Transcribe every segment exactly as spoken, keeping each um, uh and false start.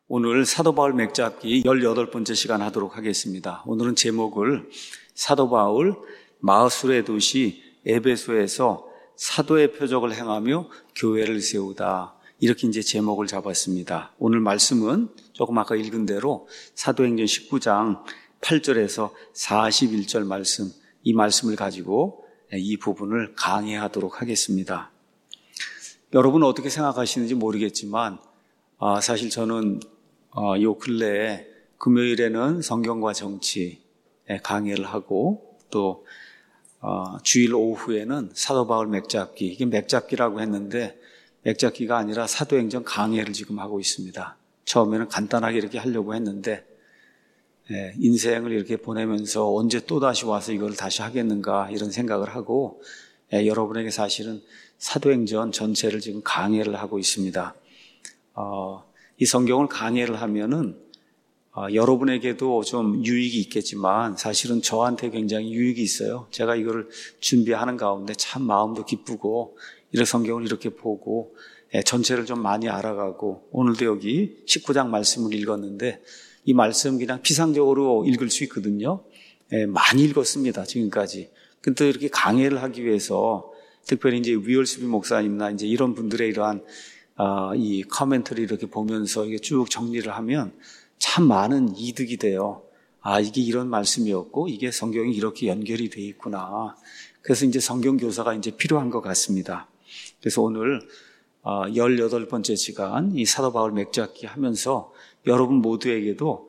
오늘 사도 바울 맥잡기 열여덟 번째 시간 하도록 하겠습니다. 오늘은 제목을 사도 바울 마술의 도시 에베소에서 사도의 표적을 행하며 교회를 세우다, 이렇게 이제 제목을 잡았습니다. 오늘 말씀은 조금 아까 읽은 대로 사도행전 십구 장 팔 절에서 사십일 절 말씀, 이 말씀을 가지고 이 부분을 강의하도록 하겠습니다. 여러분 어떻게 생각하시는지 모르겠지만 아, 사실 저는 어, 요 근래에 금요일에는 성경과 정치 강의를 하고 또 어, 주일 오후에는 사도 바울 맥잡기, 이게 맥잡기라고 했는데 맥잡기가 아니라 사도행전 강해를 지금 하고 있습니다. 처음에는 간단하게 이렇게 하려고 했는데 예, 인생을 이렇게 보내면서 언제 또다시 와서 이걸 다시 하겠는가 이런 생각을 하고 예, 여러분에게 사실은 사도행전 전체를 지금 강해를 하고 있습니다. 어, 이 성경을 강해를 하면은 어, 여러분에게도 좀 유익이 있겠지만 사실은 저한테 굉장히 유익이 있어요. 제가 이거를 준비하는 가운데 참 마음도 기쁘고 이렇게 성경을 이렇게 보고 예, 전체를 좀 많이 알아가고, 오늘도 여기 십구 장 말씀을 읽었는데 이 말씀 그냥 피상적으로 읽을 수 있거든요. 예, 많이 읽었습니다, 지금까지. 근데 이렇게 강해를 하기 위해서 특별히 이제 위얼스비 목사님이나 이제 이런 분들의 이러한 아, 이 커멘터리 이렇게 보면서 이게 쭉 정리를 하면 참 많은 이득이 돼요. 아, 이게 이런 말씀이었고 이게 성경이 이렇게 연결이 돼 있구나. 그래서 이제 성경 교사가 이제 필요한 것 같습니다. 그래서 오늘 열여덟 번째 시간 이 사도 바울 맥잡기 하면서 여러분 모두에게도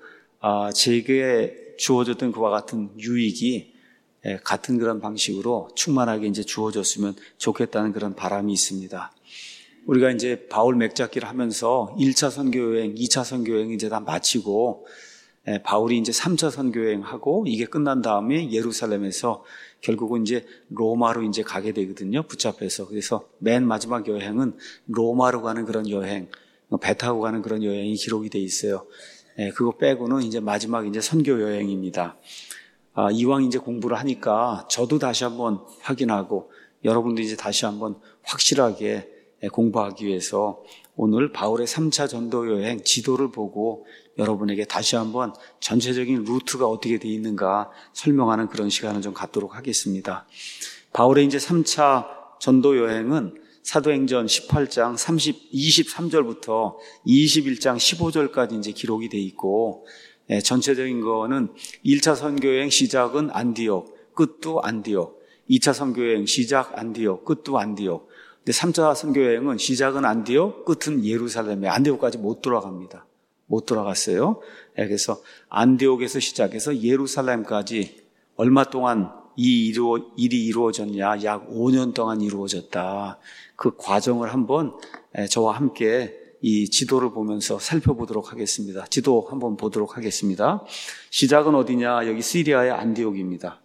제게 주어졌던 그와 같은 유익이 같은 그런 방식으로 충만하게 이제 주어졌으면 좋겠다는 그런 바람이 있습니다. 우리가 이제 바울 맥잡기를 하면서 일 차 선교여행, 이 차 선교여행 이제 다 마치고 바울이 이제 삼 차 선교여행하고 이게 끝난 다음에 예루살렘에서 결국은 이제 로마로 이제 가게 되거든요. 붙잡혀서. 그래서 맨 마지막 여행은 로마로 가는 그런 여행, 배 타고 가는 그런 여행이 기록이 돼 있어요. 그거 빼고는 이제 마지막 이제 선교 여행입니다. 아, 이왕 이제 공부를 하니까 저도 다시 한번 확인하고 여러분도 이제 다시 한번 확실하게 공부하기 위해서 오늘 바울의 삼 차 전도 여행 지도를 보고 여러분에게 다시 한번 전체적인 루트가 어떻게 되어 있는가 설명하는 그런 시간을 좀 갖도록 하겠습니다. 바울의 이제 삼 차 전도 여행은 사도행전 십팔 장 삼십, 이십삼 절부터 이십일 장 십오 절까지 이제 기록이 되어 있고, 예, 전체적인 거는 일 차 선교여행 시작은 안디옥, 끝도 안디옥, 이 차 선교여행 시작 안디옥, 끝도 안디옥. 근데 삼 차 선교여행은 시작은 안디옥, 끝은 예루살렘에, 안디옥까지 못 돌아갑니다. 못 돌아갔어요. 예, 그래서 안디옥에서 시작해서 예루살렘까지 얼마 동안 이 이루어, 일이 이루어졌냐? 약 오 년 동안 이루어졌다. 그 과정을 한번 저와 함께 이 지도를 보면서 살펴보도록 하겠습니다. 지도 한번 보도록 하겠습니다. 시작은 어디냐? 여기 시리아의 안디옥입니다.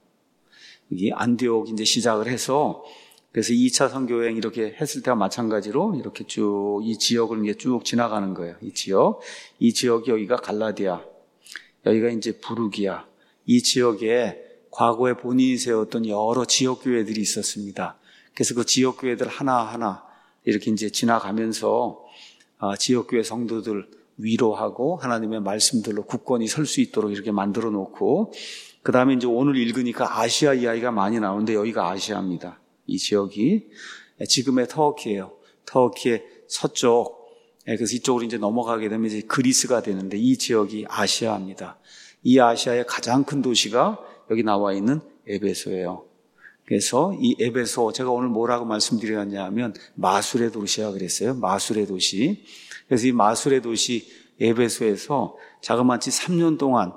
여기 안디옥 이제 시작을 해서, 그래서 이 차 선교여행 이렇게 했을 때와 마찬가지로 이렇게 쭉 이 지역을 이제 쭉 지나가는 거예요. 이 지역. 이 지역이 여기가 갈라디아. 여기가 이제 부르기아. 이 지역에 과거에 본인이 세웠던 여러 지역교회들이 있었습니다. 그래서 그 지역교회들 하나하나 이렇게 이제 지나가면서 지역교회 성도들 위로하고 하나님의 말씀들로 굳건히 설 수 있도록 이렇게 만들어 놓고, 그 다음에 이제 오늘 읽으니까 아시아 이야기가 많이 나오는데 여기가 아시아입니다. 이 지역이 지금의 터키예요. 터키의 서쪽. 그래서 이쪽으로 이제 넘어가게 되면 이제 그리스가 되는데 이 지역이 아시아입니다. 이 아시아의 가장 큰 도시가 여기 나와 있는 에베소예요. 그래서 이 에베소, 제가 오늘 뭐라고 말씀드렸냐면 마술의 도시라 그랬어요. 마술의 도시. 그래서 이 마술의 도시 에베소에서 자그마치 삼 년 동안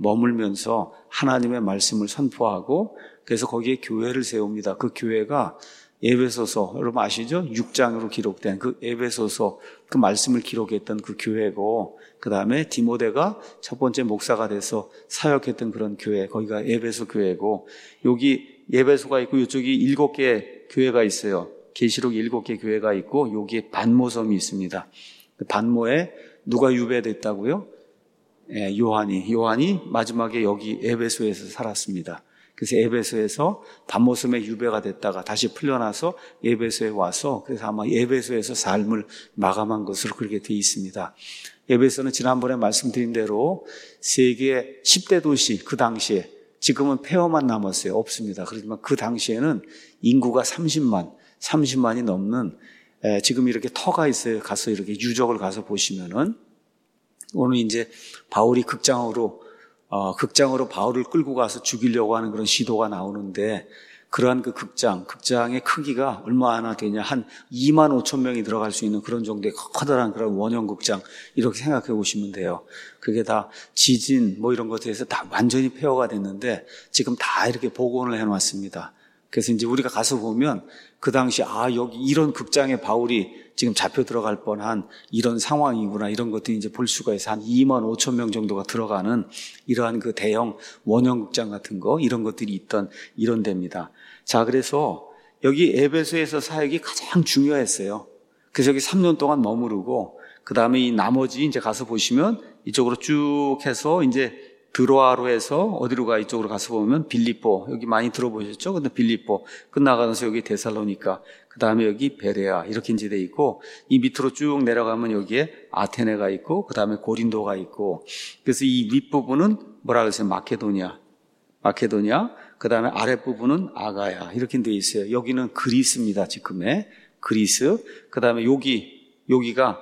머물면서 하나님의 말씀을 선포하고, 그래서 거기에 교회를 세웁니다. 그 교회가 에베소서, 여러분 아시죠? 육 장으로 기록된 그 에베소서, 그 말씀을 기록했던 그 교회고, 그 다음에 디모데가 첫 번째 목사가 돼서 사역했던 그런 교회, 거기가 에베소 교회고, 여기 에베소가 있고 이쪽이 일곱 개 교회가 있어요. 계시록 일곱 개 교회가 있고 여기에 반모섬이 있습니다. 그 반모에 누가 유배됐다고요? 예, 요한이. 요한이 마지막에 여기 에베소에서 살았습니다. 그래서 에베소에서 밤모섬에 유배가 됐다가 다시 풀려나서 에베소에 와서 그래서 아마 에베소에서 삶을 마감한 것으로 그렇게 되어 있습니다. 에베소는 지난번에 말씀드린 대로 세계 십 대 도시 그 당시에 지금은 폐허만 남았어요. 없습니다. 그렇지만 그 당시에는 인구가 삼십만, 삼십만이 넘는 에, 지금 이렇게 터가 있어요. 가서 이렇게 유적을 가서 보시면은 오늘 이제 바울이 극장으로 어, 극장으로 바울을 끌고 가서 죽이려고 하는 그런 시도가 나오는데 그러한 그 극장, 극장의 크기가 얼마나 되냐 한 이만 오천 명이 들어갈 수 있는 그런 정도의 커다란 그런 원형 극장 이렇게 생각해 보시면 돼요. 그게 다 지진 뭐 이런 것에 대해서 다 완전히 폐허가 됐는데 지금 다 이렇게 복원을 해놨습니다. 그래서 이제 우리가 가서 보면 그 당시 아 여기 이런 극장에 바울이 지금 잡혀 들어갈 뻔한 이런 상황이구나 이런 것들이 이제 볼 수가 있어 한 이만 오천 명 정도가 들어가는 이러한 그 대형 원형 극장 같은 거 이런 것들이 있던 이런 데입니다. 자 그래서 여기 에베소에서 사역이 가장 중요했어요. 그래서 여기 삼 년 동안 머무르고 그 다음에 이 나머지 이제 가서 보시면 이쪽으로 쭉 해서 이제 드로아로 해서 어디로 가 이쪽으로 가서 보면 빌립보 여기 많이 들어보셨죠? 근데 빌립보 끝나가면서 여기 데살로니가 그 다음에 여기 베레아 이렇게 이제 돼 있고 이 밑으로 쭉 내려가면 여기에 아테네가 있고 그 다음에 고린도가 있고 그래서 이 윗부분은 뭐라 그랬어요? 마케도니아 마케도니아 그 다음에 아랫부분은 아가야 이렇게 돼 있어요. 여기는 그리스입니다. 지금의 그리스 그 다음에 여기 여기가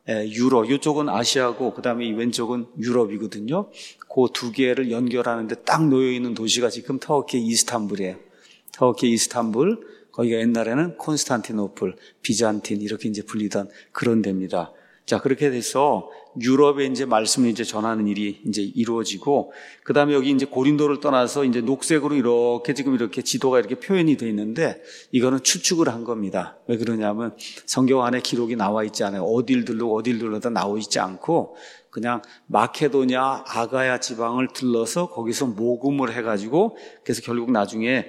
유럽, 이쪽은 아시아고 그 다음에 이 왼쪽은 유럽이거든요. 그 두 개를 연결하는데 딱 놓여있는 도시가 지금 터키 이스탄불이에요. 터키 이스탄불, 거기가 옛날에는 콘스탄티노플, 비잔틴 이렇게 이제 불리던 그런 데입니다. 자, 그렇게 돼서 유럽에 이제 말씀을 이제 전하는 일이 이제 이루어지고, 그 다음에 여기 이제 고린도를 떠나서 이제 녹색으로 이렇게 지금 이렇게 지도가 이렇게 표현이 되어 있는데, 이거는 추측을 한 겁니다. 왜 그러냐면 성경 안에 기록이 나와 있지 않아요. 어딜 들르고 어딜 들러도 나와 있지 않고, 그냥 마케도냐, 아가야 지방을 들러서 거기서 모금을 해가지고, 그래서 결국 나중에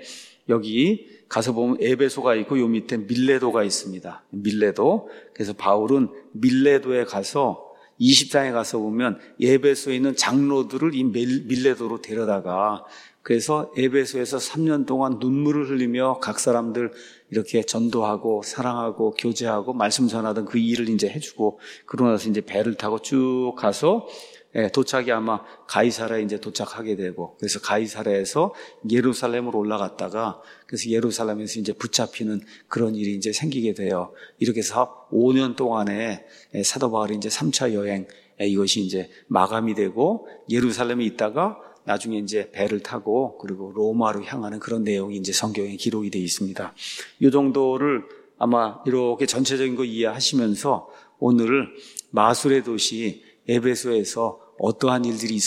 여기 가서 보면 에베소가 있고 요 밑에 밀레도가 있습니다. 밀레도. 그래서 바울은 밀레도에 가서 이십 장에 가서 보면 에베소에 있는 장로들을 이 밀레도로 데려다가 그래서 에베소에서 삼 년 동안 눈물을 흘리며 각 사람들 이렇게 전도하고 사랑하고 교제하고 말씀 전하던 그 일을 이제 해주고 그러고 나서 이제 배를 타고 쭉 가서 예, 도착이 아마 가이사라에 이제 도착하게 되고 그래서 가이사라에서 예루살렘으로 올라갔다가 그래서 예루살렘에서 이제 붙잡히는 그런 일이 이제 생기게 돼요. 이렇게 해서 오 년 동안에 사도 바울이 이제 삼 차 여행 이것이 이제 마감이 되고 예루살렘에 있다가 나중에 이제 배를 타고 그리고 로마로 향하는 그런 내용이 이제 성경에 기록이 되어 있습니다. 이 정도를 아마 이렇게 전체적인 거 이해하시면서 오늘 마술의 도시 에베소에서 어떠한 일들이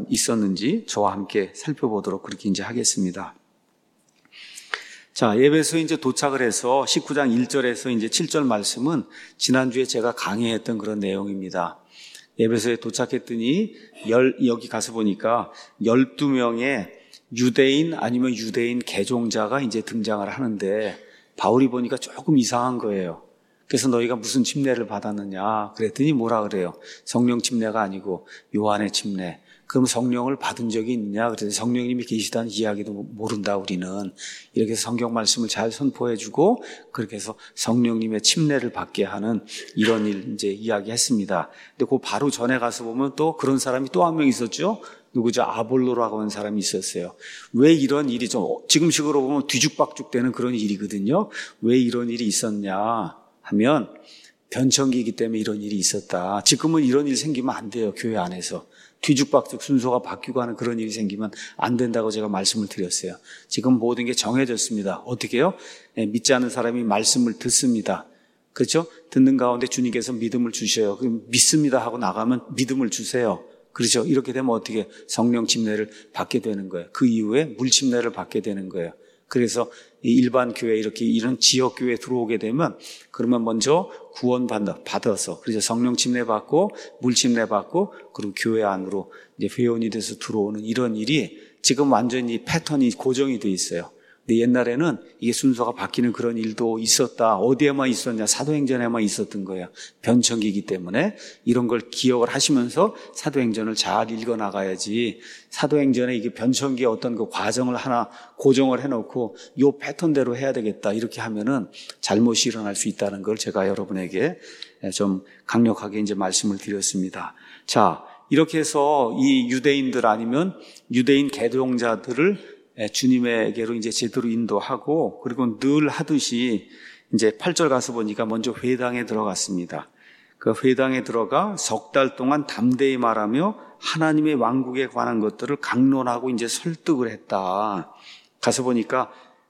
있었는지 저와 함께 살펴보도록 그렇게 이제 하겠습니다. 자, 에베소에 이제 도착을 해서 십구 장 일 절에서 이제 칠 절 말씀은 지난주에 제가 강의했던 그런 내용입니다. 에베소에 도착했더니 열, 여기 가서 보니까 열두 명의 유대인 아니면 유대인 개종자가 이제 등장을 하는데 바울이 보니까 조금 이상한 거예요. 그래서 너희가 무슨 침례를 받았느냐 그랬더니 뭐라 그래요? 성령 침례가 아니고 요한의 침례. 그럼 성령을 받은 적이 있느냐? 그래서 성령님이 계시다는 이야기도 모른다 우리는. 이렇게 해서 성경 말씀을 잘 선포해주고 그렇게 해서 성령님의 침례를 받게 하는 이런 일 이제 이야기했습니다. 근데 그 바로 전에 가서 보면 또 그런 사람이 또 한 명 있었죠. 누구죠? 아볼로라고 하는 사람이 있었어요. 왜 이런 일이 좀 지금식으로 보면 뒤죽박죽되는 그런 일이거든요. 왜 이런 일이 있었냐 하면 변천기이기 때문에 이런 일이 있었다. 지금은 이런 일이 생기면 안 돼요. 교회 안에서. 뒤죽박죽 순서가 바뀌고 하는 그런 일이 생기면 안 된다고 제가 말씀을 드렸어요. 지금 모든 게 정해졌습니다. 어떻게 해요? 네, 믿지 않는 사람이 말씀을 듣습니다. 그렇죠? 듣는 가운데 주님께서 믿음을 주셔요. 그럼 믿습니다 하고 나가면 믿음을 주세요. 그렇죠? 이렇게 되면 어떻게 성령 침례를 받게 되는 거예요. 그 이후에 물 침례를 받게 되는 거예요. 그래서 일반 교회 이렇게 이런 지역 교회에 들어오게 되면 그러면 먼저 구원 받아서 그래서 성령 침례 받고 물 침례 받고 그리고 교회 안으로 이제 회원이 돼서 들어오는 이런 일이 지금 완전히 패턴이 고정이 돼 있어요. 근데 옛날에는 이게 순서가 바뀌는 그런 일도 있었다. 어디에만 있었냐? 사도행전에만 있었던 거예요. 변천기이기 때문에 이런 걸 기억을 하시면서 사도행전을 잘 읽어나가야지. 사도행전에 이게 변천기의 어떤 그 과정을 하나 고정을 해놓고 요 패턴대로 해야 되겠다. 이렇게 하면은 잘못이 일어날 수 있다는 걸 제가 여러분에게 좀 강력하게 이제 말씀을 드렸습니다. 자, 이렇게 해서 이 유대인들 아니면 유대인 개종자들을 주님에게로 이제 제대로 인도하고, 그리고 늘 하듯이 이제 팔 절 가서 보니까 먼저 회당에 들어갔습니다. 그 회당에 들어가 석 달 동안 담대히 말하며 하나님의 왕국에 관한 것들을 강론하고 이제 설득을 했다. 가서 보니까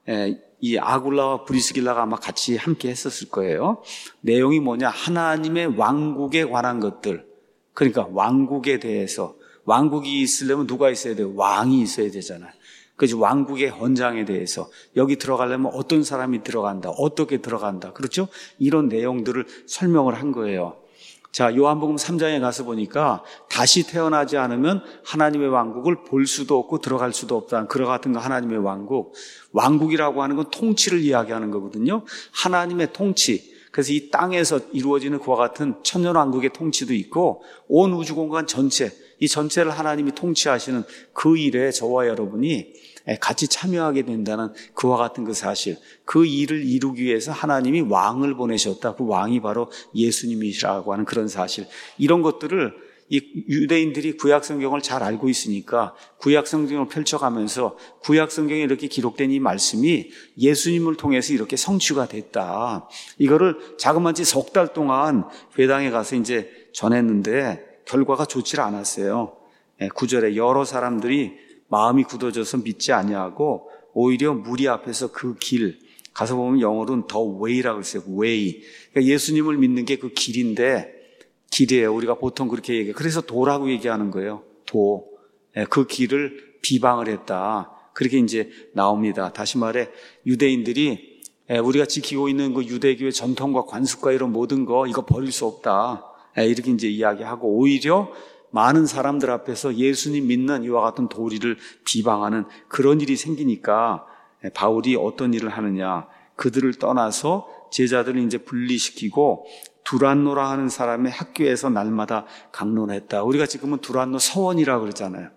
이 아굴라와 브리스길라가 아마 같이 함께 했었을 거예요. 내용이 뭐냐? 하나님의 왕국에 관한 것들. 그러니까 왕국에 대해서, 왕국이 있으려면 누가 있어야 돼요? 왕이 있어야 되잖아요. 그래서 왕국의 헌장에 대해서, 여기 들어가려면 어떤 사람이 들어간다, 어떻게 들어간다, 그렇죠? 이런 내용들을 설명을 한 거예요. 자, 요한복음 삼 장에 가서 보니까 다시 태어나지 않으면 하나님의 왕국을 볼 수도 없고 들어갈 수도 없다. 그와 같은 거 하나님의 왕국. 왕국이라고 하는 건 통치를 이야기하는 거거든요. 하나님의 통치. 그래서 이 땅에서 이루어지는 그와 같은 천년왕국의 통치도 있고 온 우주공간 전체, 이 전체를 하나님이 통치하시는 그 일에 저와 여러분이 같이 참여하게 된다는 그와 같은 그 사실, 그 일을 이루기 위해서 하나님이 왕을 보내셨다. 그 왕이 바로 예수님이시라고 하는 그런 사실, 이런 것들을 이 유대인들이 구약성경을 잘 알고 있으니까 구약성경을 펼쳐가면서 구약성경에 이렇게 기록된 이 말씀이 예수님을 통해서 이렇게 성취가 됐다. 이거를 자그마치 석 달 동안 회당에 가서 이제 전했는데 결과가 좋지 않았어요. 구 절에 여러 사람들이 마음이 굳어져서 믿지 아니하고 오히려 무리 앞에서 그 길, 가서 보면 영어로는 the way라고 했어요. way. 그러니까 예수님을 믿는 게 그 길인데, 길이에요. 우리가 보통 그렇게 얘기해요. 그래서 도라고 얘기하는 거예요. 도. 그 길을 비방을 했다. 그렇게 이제 나옵니다. 다시 말해 유대인들이 우리가 지키고 있는 그 유대교의 전통과 관습과 이런 모든 거 이거 버릴 수 없다. 이렇게 이제 이야기하고 오히려 많은 사람들 앞에서 예수님 믿는 이와 같은 도리를 비방하는 그런 일이 생기니까 바울이 어떤 일을 하느냐. 그들을 떠나서 제자들을 이제 분리시키고 두란노라 하는 사람의 학교에서 날마다 강론했다. 우리가 지금은 두란노 서원이라고 그러잖아요.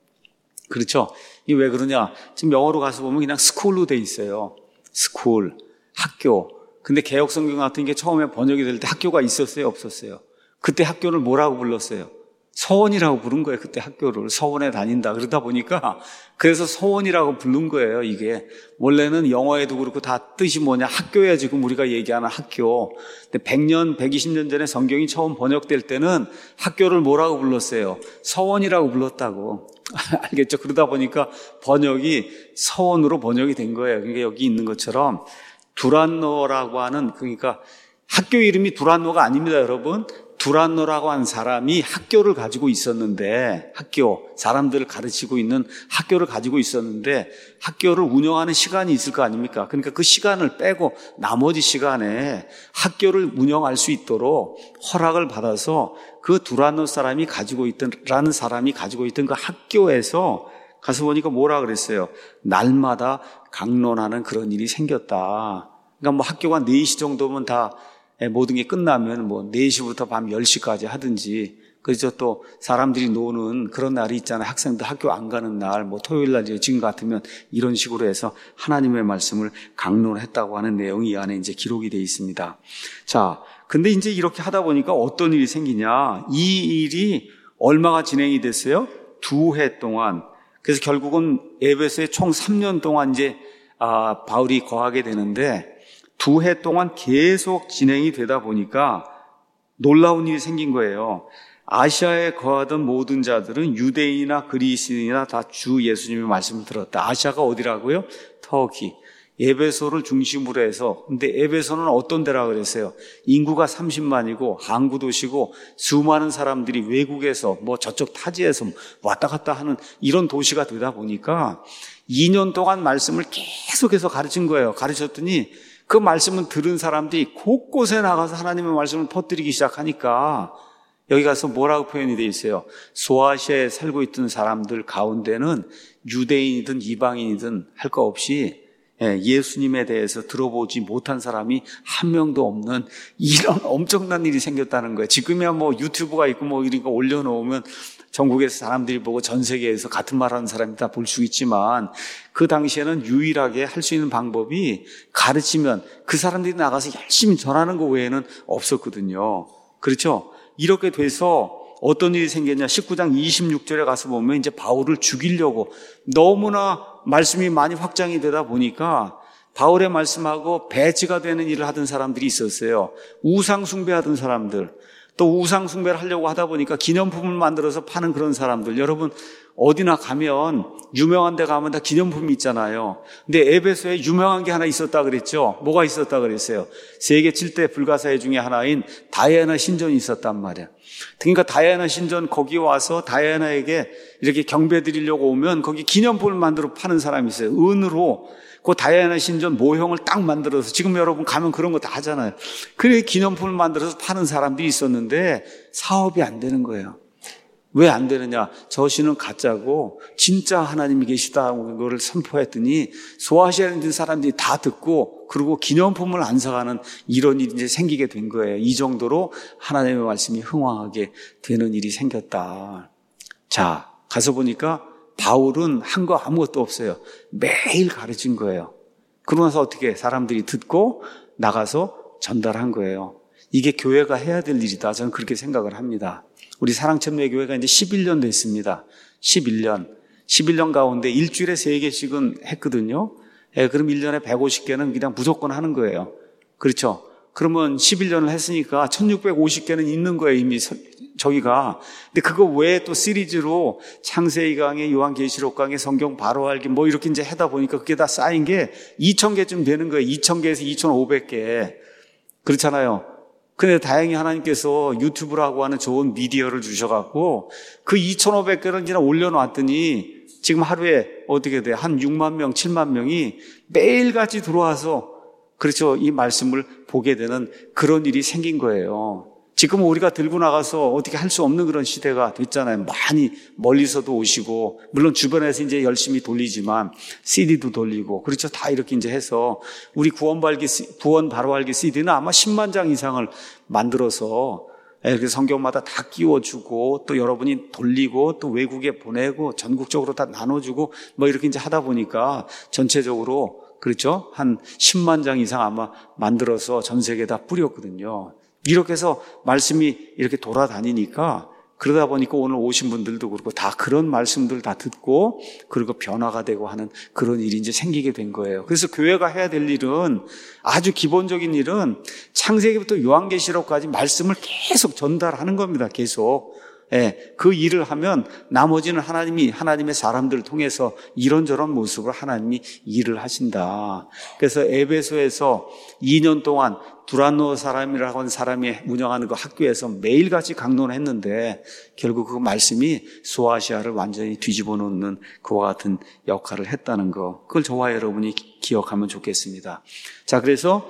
그렇죠? 이게 왜 그러냐? 지금 영어로 가서 보면 그냥 스쿨로 돼 있어요. 스쿨, 학교. 근데 개혁성경 같은 게 처음에 번역이 될 때 학교가 있었어요? 없었어요? 그때 학교를 뭐라고 불렀어요? 서원이라고 부른 거예요. 그때 학교를 서원에 다닌다. 그러다 보니까 그래서 서원이라고 부른 거예요. 이게 원래는 영어에도 그렇고 다 뜻이 뭐냐, 학교야. 지금 우리가 얘기하는 학교. 근데 백 년, 백이십 년 전에 성경이 처음 번역될 때는 학교를 뭐라고 불렀어요? 서원이라고 불렀다고. 알겠죠? 그러다 보니까 번역이 서원으로 번역이 된 거예요. 그러니까 여기 있는 것처럼 두란노라고 하는, 그러니까 학교 이름이 두란노가 아닙니다, 여러분. 두란노라고 하는 사람이 학교를 가지고 있었는데, 학교, 사람들을 가르치고 있는 학교를 가지고 있었는데 학교를 운영하는 시간이 있을 거 아닙니까? 그러니까 그 시간을 빼고 나머지 시간에 학교를 운영할 수 있도록 허락을 받아서 그 두란노 사람이 가지고 있던, 라는 사람이 가지고 있던 그 학교에서 가서 보니까 뭐라 그랬어요? 날마다 강론하는 그런 일이 생겼다. 그러니까 뭐 학교가 네 시 정도면 다 모든 게 끝나면 뭐 네 시부터 밤 열 시까지 하든지, 그래서 또 사람들이 노는 그런 날이 있잖아요. 학생들 학교 안 가는 날, 뭐 토요일 날 지금 같으면 이런 식으로 해서 하나님의 말씀을 강론했다고 하는 내용이 이 안에 이제 기록이 되어 있습니다. 자, 근데 이제 이렇게 하다 보니까 어떤 일이 생기냐? 이 일이 얼마가 진행이 됐어요? 두 해 동안. 그래서 결국은 에베소에 총 삼 년 동안 이제 아, 바울이 거하게 되는데 두 해 동안 계속 진행이 되다 보니까 놀라운 일이 생긴 거예요. 아시아에 거하던 모든 자들은 유대인이나 그리스인이나 다 주 예수님의 말씀을 들었다. 아시아가 어디라고요? 터키. 에베소를 중심으로 해서, 근데 에베소는 어떤 데라고 그랬어요? 인구가 삼십만이고 항구 도시고 수많은 사람들이 외국에서 뭐 저쪽 타지에서 왔다 갔다 하는 이런 도시가 되다 보니까 이 년 동안 말씀을 계속해서 가르친 거예요. 가르쳤더니 그 말씀을 들은 사람들이 곳곳에 나가서 하나님의 말씀을 퍼뜨리기 시작하니까 여기 가서 뭐라고 표현이 되어 있어요? 소아시아에 살고 있던 사람들 가운데는 유대인이든 이방인이든 할 거 없이 예수님에 대해서 들어보지 못한 사람이 한 명도 없는 이런 엄청난 일이 생겼다는 거예요. 지금이야 뭐 유튜브가 있고 뭐 이런 거 올려놓으면 전국에서 사람들이 보고 전 세계에서 같은 말하는 사람이 다 볼 수 있지만 그 당시에는 유일하게 할 수 있는 방법이 가르치면 그 사람들이 나가서 열심히 전하는 거 외에는 없었거든요. 그렇죠? 이렇게 돼서 어떤 일이 생겼냐? 십구 장 이십육 절에 가서 보면 이제 바울을 죽이려고 너무나 말씀이 많이 확장이 되다 보니까 바울의 말씀하고 배치가 되는 일을 하던 사람들이 있었어요. 우상 숭배하던 사람들, 또 우상 숭배를 하려고 하다 보니까 기념품을 만들어서 파는 그런 사람들. 여러분 어디나 가면 유명한 데 가면 다 기념품이 있잖아요. 근데 에베소에 유명한 게 하나 있었다 그랬죠. 뭐가 있었다 그랬어요? 세계 칠 대 불가사의 중에 하나인 다이애나 신전이 있었단 말이에요. 그러니까 다이애나 신전 거기 와서 다이애나에게 이렇게 경배 드리려고 오면 거기 기념품을 만들어 파는 사람이 있어요. 은으로 그 다이애나 신전 모형을 딱 만들어서, 지금 여러분 가면 그런 거 다 하잖아요. 그래 기념품을 만들어서 파는 사람들이 있었는데 사업이 안 되는 거예요. 왜 안 되느냐? 저 신은 가짜고 진짜 하나님이 계시다고 그걸 선포했더니 소아시아에 있는 사람들이 다 듣고 그리고 기념품을 안 사가는 이런 일이 이제 생기게 된 거예요. 이 정도로 하나님의 말씀이 흥황하게 되는 일이 생겼다. 자, 가서 보니까 바울은 한 거 아무것도 없어요. 매일 가르친 거예요. 그러고 나서 어떻게 사람들이 듣고 나가서 전달한 거예요. 이게 교회가 해야 될 일이다. 저는 그렇게 생각을 합니다. 우리 사랑천매교회가 이제 십일 년 됐습니다. 십일 년. 십일 년 가운데 일주일에 세 개씩은 했거든요. 예, 그럼 일 년에 백오십 개는 그냥 무조건 하는 거예요. 그렇죠? 그러면 십일 년을 했으니까 천육백오십 개는 있는 거예요, 이미 저기가. 근데 그거 외에 또 시리즈로 창세기 강의, 요한계시록 강의, 성경 바로 알기 뭐 이렇게 이제 하다 보니까 그게 다 쌓인 게 이천 개쯤 되는 거예요. 이천 개에서 이천오백 개. 그렇잖아요. 근데 다행히 하나님께서 유튜브라고 하는 좋은 미디어를 주셔갖고 그 이천오백 개를 그냥 올려놨더니 지금 하루에 어떻게 돼? 한 육만 명, 칠만 명이 매일같이 들어와서 그렇죠. 이 말씀을 보게 되는 그런 일이 생긴 거예요. 지금 우리가 들고 나가서 어떻게 할 수 없는 그런 시대가 됐잖아요. 많이 멀리서도 오시고, 물론 주변에서 이제 열심히 돌리지만 씨디도 돌리고, 그렇죠. 다 이렇게 이제 해서 우리 구원 발기, 구원 바로 알기 씨디는 아마 십만 장 이상을 만들어서 이렇게 성경마다 다 끼워주고, 또 여러분이 돌리고, 또 외국에 보내고, 전국적으로 다 나눠주고, 뭐 이렇게 이제 하다 보니까 전체적으로 그렇죠? 한 십만 장 이상 아마 만들어서 전 세계에 다 뿌렸거든요. 이렇게 해서 말씀이 이렇게 돌아다니니까 그러다 보니까 오늘 오신 분들도 그렇고 다 그런 말씀들 다 듣고 그리고 변화가 되고 하는 그런 일이 이제 생기게 된 거예요. 그래서 교회가 해야 될 일은 아주 기본적인 일은 창세기부터 요한계시록까지 말씀을 계속 전달하는 겁니다. 계속. 예, 그 일을 하면 나머지는 하나님이 하나님의 사람들을 통해서 이런저런 모습으로 하나님이 일을 하신다. 그래서 에베소에서 이 년 동안 두란노 사람이라고 하는 사람이 운영하는 그 학교에서 매일같이 강론을 했는데 결국 그 말씀이 소아시아를 완전히 뒤집어 놓는 그와 같은 역할을 했다는 거, 그걸 저와 여러분이 기억하면 좋겠습니다. 자, 그래서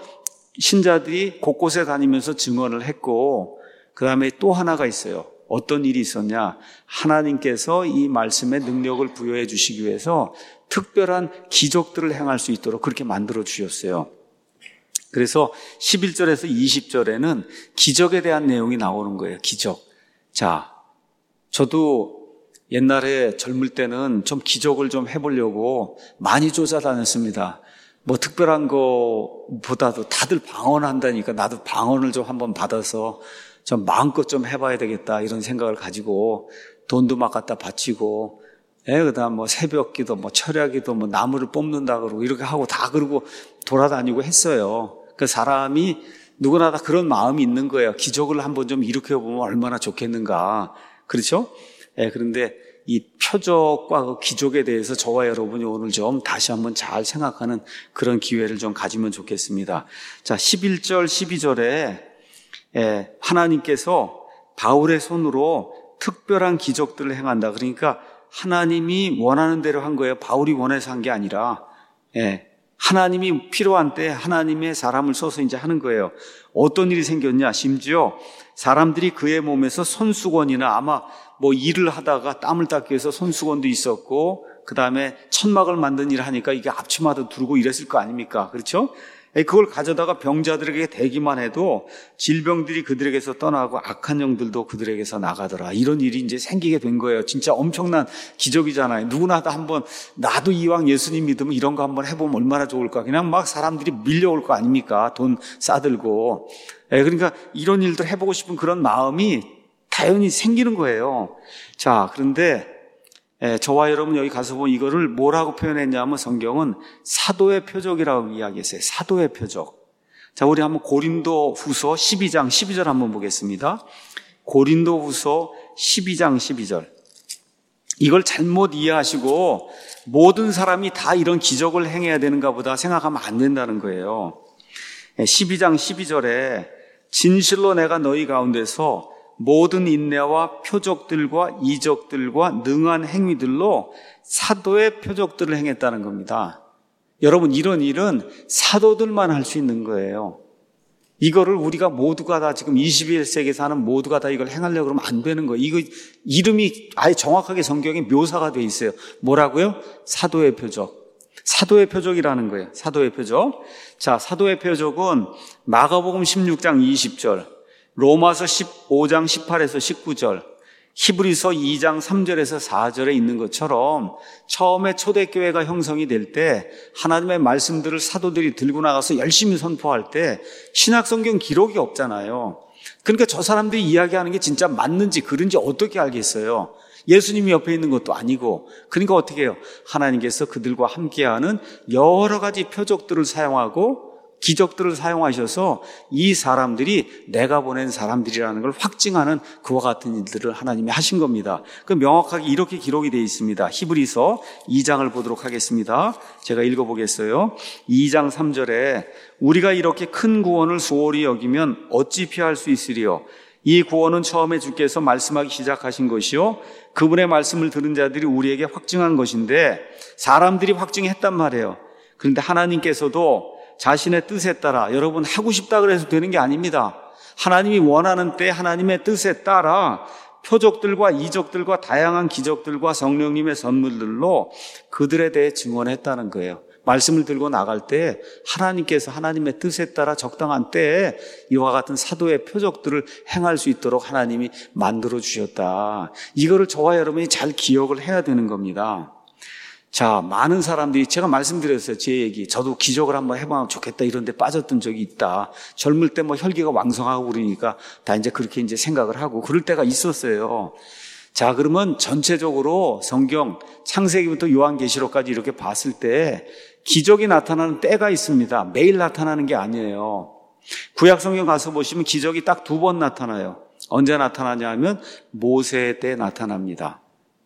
신자들이 곳곳에 다니면서 증언을 했고 그 다음에 또 하나가 있어요. 어떤 일이 있었냐? 하나님께서 이 말씀에 능력을 부여해 주시기 위해서 특별한 기적들을 행할 수 있도록 그렇게 만들어 주셨어요. 그래서 십일 절에서 이십 절에는 기적에 대한 내용이 나오는 거예요. 기적. 자, 저도 옛날에 젊을 때는 좀 기적을 좀 해보려고 많이 쫓아다녔습니다. 뭐 특별한 거보다도 다들 방언한다니까 나도 방언을 좀 한번 받아서 좀 마음껏 좀 해봐야 되겠다 이런 생각을 가지고 돈도 막 갖다 바치고, 예, 그다음 뭐 새벽기도 뭐 철야기도 뭐 나무를 뽑는다 그러고 이렇게 하고 다 그러고 돌아다니고 했어요. 그 사람이 누구나 다 그런 마음이 있는 거예요. 기적을 한번 좀 일으켜 보면 얼마나 좋겠는가. 그렇죠? 예, 그런데 이 표적과 그 기적에 대해서 저와 여러분이 오늘 좀 다시 한번 잘 생각하는 그런 기회를 좀 가지면 좋겠습니다. 자, 십일 절, 십이 절에 예, 하나님께서 바울의 손으로 특별한 기적들을 행한다. 그러니까 하나님이 원하는 대로 한 거예요. 바울이 원해서 한 게 아니라, 예, 하나님이 필요한 때 하나님의 사람을 써서 이제 하는 거예요. 어떤 일이 생겼냐? 심지어 사람들이 그의 몸에서 손수건이나 아마 뭐 일을 하다가 땀을 닦기 위해서 손수건도 있었고, 그 다음에 천막을 만든 일을 하니까 이게 앞치마도 두르고 이랬을 거 아닙니까? 그렇죠? 그걸 가져다가 병자들에게 대기만 해도 질병들이 그들에게서 떠나고 악한 영들도 그들에게서 나가더라. 이런 일이 이제 생기게 된 거예요. 진짜 엄청난 기적이잖아요. 누구나 다 한번 나도 이왕 예수님 믿으면 이런 거 한번 해보면 얼마나 좋을까. 그냥 막 사람들이 밀려올 거 아닙니까? 돈 싸들고. 그러니까 이런 일들 해보고 싶은 그런 마음이 당연히 생기는 거예요. 자, 그런데 예, 저와 여러분 여기 가서 보면 이거를 뭐라고 표현했냐면 성경은 사도의 표적이라고 이야기했어요. 사도의 표적. 자, 우리 한번 고린도 후서 십이 장 십이 절 한번 보겠습니다. 고린도 후서 십이 장 십이 절. 이걸 잘못 이해하시고 모든 사람이 다 이런 기적을 행해야 되는가 보다 생각하면 안 된다는 거예요. 예, 십이 장 십이 절에 진실로 내가 너희 가운데서 모든 인내와 표적들과 이적들과 능한 행위들로 사도의 표적들을 행했다는 겁니다. 여러분, 이런 일은 사도들만 할 수 있는 거예요. 이거를 우리가 모두가 다 지금 이십일 세기에 사는 모두가 다 이걸 행하려고 그러면 안 되는 거예요. 이거 이름이 아예 정확하게 성경에 묘사가 돼 있어요. 뭐라고요? 사도의 표적. 사도의 표적이라는 거예요. 사도의 표적. 자, 사도의 표적은 마가복음 십육 장 이십 절, 로마서 십오 장 십팔에서 십구 절, 히브리서 이 장 삼 절에서 사 절에 있는 것처럼 처음에 초대교회가 형성이 될 때 하나님의 말씀들을 사도들이 들고 나가서 열심히 선포할 때 신약성경 기록이 없잖아요. 그러니까 저 사람들이 이야기하는 게 진짜 맞는지 그런지 어떻게 알겠어요? 예수님이 옆에 있는 것도 아니고. 그러니까 어떻게 해요? 하나님께서 그들과 함께하는 여러 가지 표적들을 사용하고 기적들을 사용하셔서 이 사람들이 내가 보낸 사람들이라는 걸 확증하는 그와 같은 일들을 하나님이 하신 겁니다. 그 명확하게 이렇게 기록이 되어 있습니다. 히브리서 이 장을 보도록 하겠습니다. 제가 읽어보겠어요. 이 장 삼 절에 우리가 이렇게 큰 구원을 소홀히 여기면 어찌 피할 수 있으리요? 이 구원은 처음에 주께서 말씀하기 시작하신 것이요 그분의 말씀을 들은 자들이 우리에게 확증한 것인데 사람들이 확증했단 말이에요. 그런데 하나님께서도 자신의 뜻에 따라, 여러분 하고 싶다 그래서 되는 게 아닙니다. 하나님이 원하는 때 하나님의 뜻에 따라 표적들과 이적들과 다양한 기적들과 성령님의 선물들로 그들에 대해 증언했다는 거예요. 말씀을 들고 나갈 때 하나님께서 하나님의 뜻에 따라 적당한 때에 이와 같은 사도의 표적들을 행할 수 있도록 하나님이 만들어 주셨다. 이거를 저와 여러분이 잘 기억을 해야 되는 겁니다. 자, 많은 사람들이, 제가 말씀드렸어요. 제 얘기. 저도 기적을 한번 해보면 좋겠다 이런 데 빠졌던 적이 있다. 젊을 때 뭐 혈기가 왕성하고 그러니까 다 이제 그렇게 이제 생각을 하고 그럴 때가 있었어요. 자, 그러면 전체적으로 성경 창세기부터 요한계시록까지 이렇게 봤을 때 기적이 나타나는 때가 있습니다. 매일 나타나는 게 아니에요. 구약 성경 가서 보시면 기적이 딱 두 번 나타나요. 언제 나타나냐 하면 모세 때 나타납니다.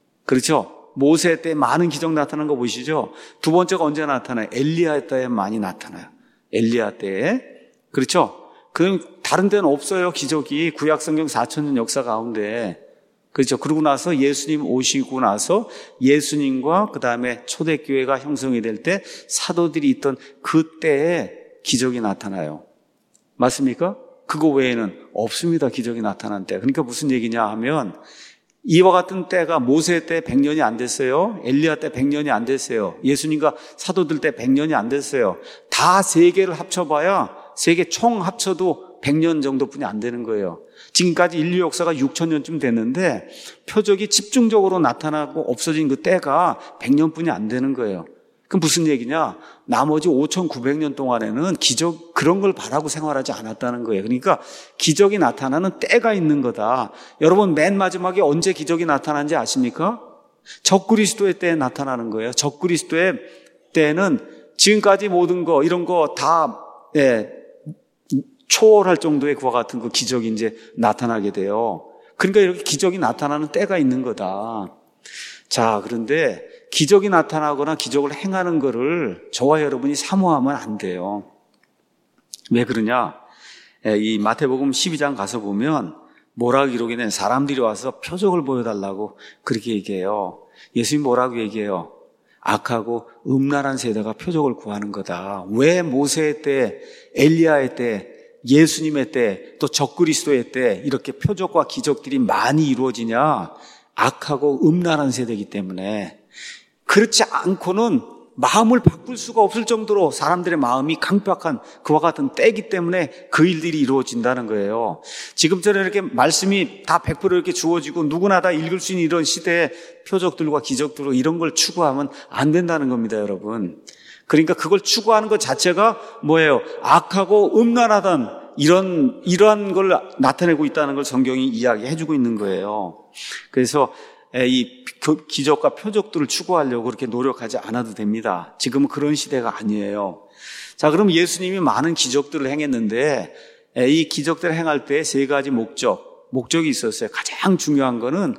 그렇죠? 모세 때 많은 기적 나타난 거 보시죠? 두 번째가 언제 나타나요? 엘리야 때에 많이 나타나요. 엘리야 때에. 그렇죠? 그 다른 데는 없어요, 기적이. 구약 성경 사천 년 역사 가운데. 그렇죠? 그러고 나서 예수님 오시고 나서 예수님과 그 다음에 초대교회가 형성이 될 때 사도들이 있던 그때에 기적이 나타나요. 맞습니까? 그거 외에는 없습니다, 기적이 나타난 때. 그러니까 무슨 얘기냐 하면 이와 같은 때가 모세 때 백 년이 안 됐어요. 엘리야 때 백 년이 안 됐어요. 예수님과 사도들 때 백 년이 안 됐어요. 다 세 개를 합쳐봐야 세계 총 합쳐도 백 년 정도뿐이 안 되는 거예요. 지금까지 인류 역사가 육천 년쯤 됐는데 표적이 집중적으로 나타나고 없어진 그 때가 백 년뿐이 안 되는 거예요. 그럼 무슨 얘기냐? 나머지 오천구백 년 동안에는 기적 그런 걸 바라고 생활하지 않았다는 거예요. 그러니까 기적이 나타나는 때가 있는 거다. 여러분 맨 마지막에 언제 기적이 나타난지 아십니까? 적그리스도의 때에 나타나는 거예요. 적그리스도의 때는 지금까지 모든 거 이런 거 다 예, 초월할 정도의 그와 같은 그 기적이 이제 나타나게 돼요. 그러니까 이렇게 기적이 나타나는 때가 있는 거다. 자, 그런데 기적이 나타나거나 기적을 행하는 거를 저와 여러분이 사모하면 안 돼요. 왜 그러냐? 이 마태복음 십이 장 가서 보면 뭐라고 기록이네. 사람들이 와서 표적을 보여달라고 그렇게 얘기해요. 예수님 뭐라고 얘기해요? 악하고 음란한 세대가 표적을 구하는 거다. 왜 모세의 때, 엘리야의 때, 예수님의 때, 또 적그리스도의 때 이렇게 표적과 기적들이 많이 이루어지냐? 악하고 음란한 세대이기 때문에. 그렇지 않고는 마음을 바꿀 수가 없을 정도로 사람들의 마음이 강팍한 그와 같은 때이기 때문에 그 일들이 이루어진다는 거예요. 지금처럼 이렇게 말씀이 다 백 퍼센트 이렇게 주어지고 누구나 다 읽을 수 있는 이런 시대의 표적들과 기적들과 이런 걸 추구하면 안 된다는 겁니다, 여러분. 그러니까 그걸 추구하는 것 자체가 뭐예요? 악하고 음란하던 이런, 이러한 걸 나타내고 있다는 걸 성경이 이야기해주고 있는 거예요. 그래서 이 기적과 표적들을 추구하려고 그렇게 노력하지 않아도 됩니다. 지금은 그런 시대가 아니에요. 자, 그럼 예수님이 많은 기적들을 행했는데 이 기적들을 행할 때 세 가지 목적, 목적이 있었어요. 가장 중요한 거는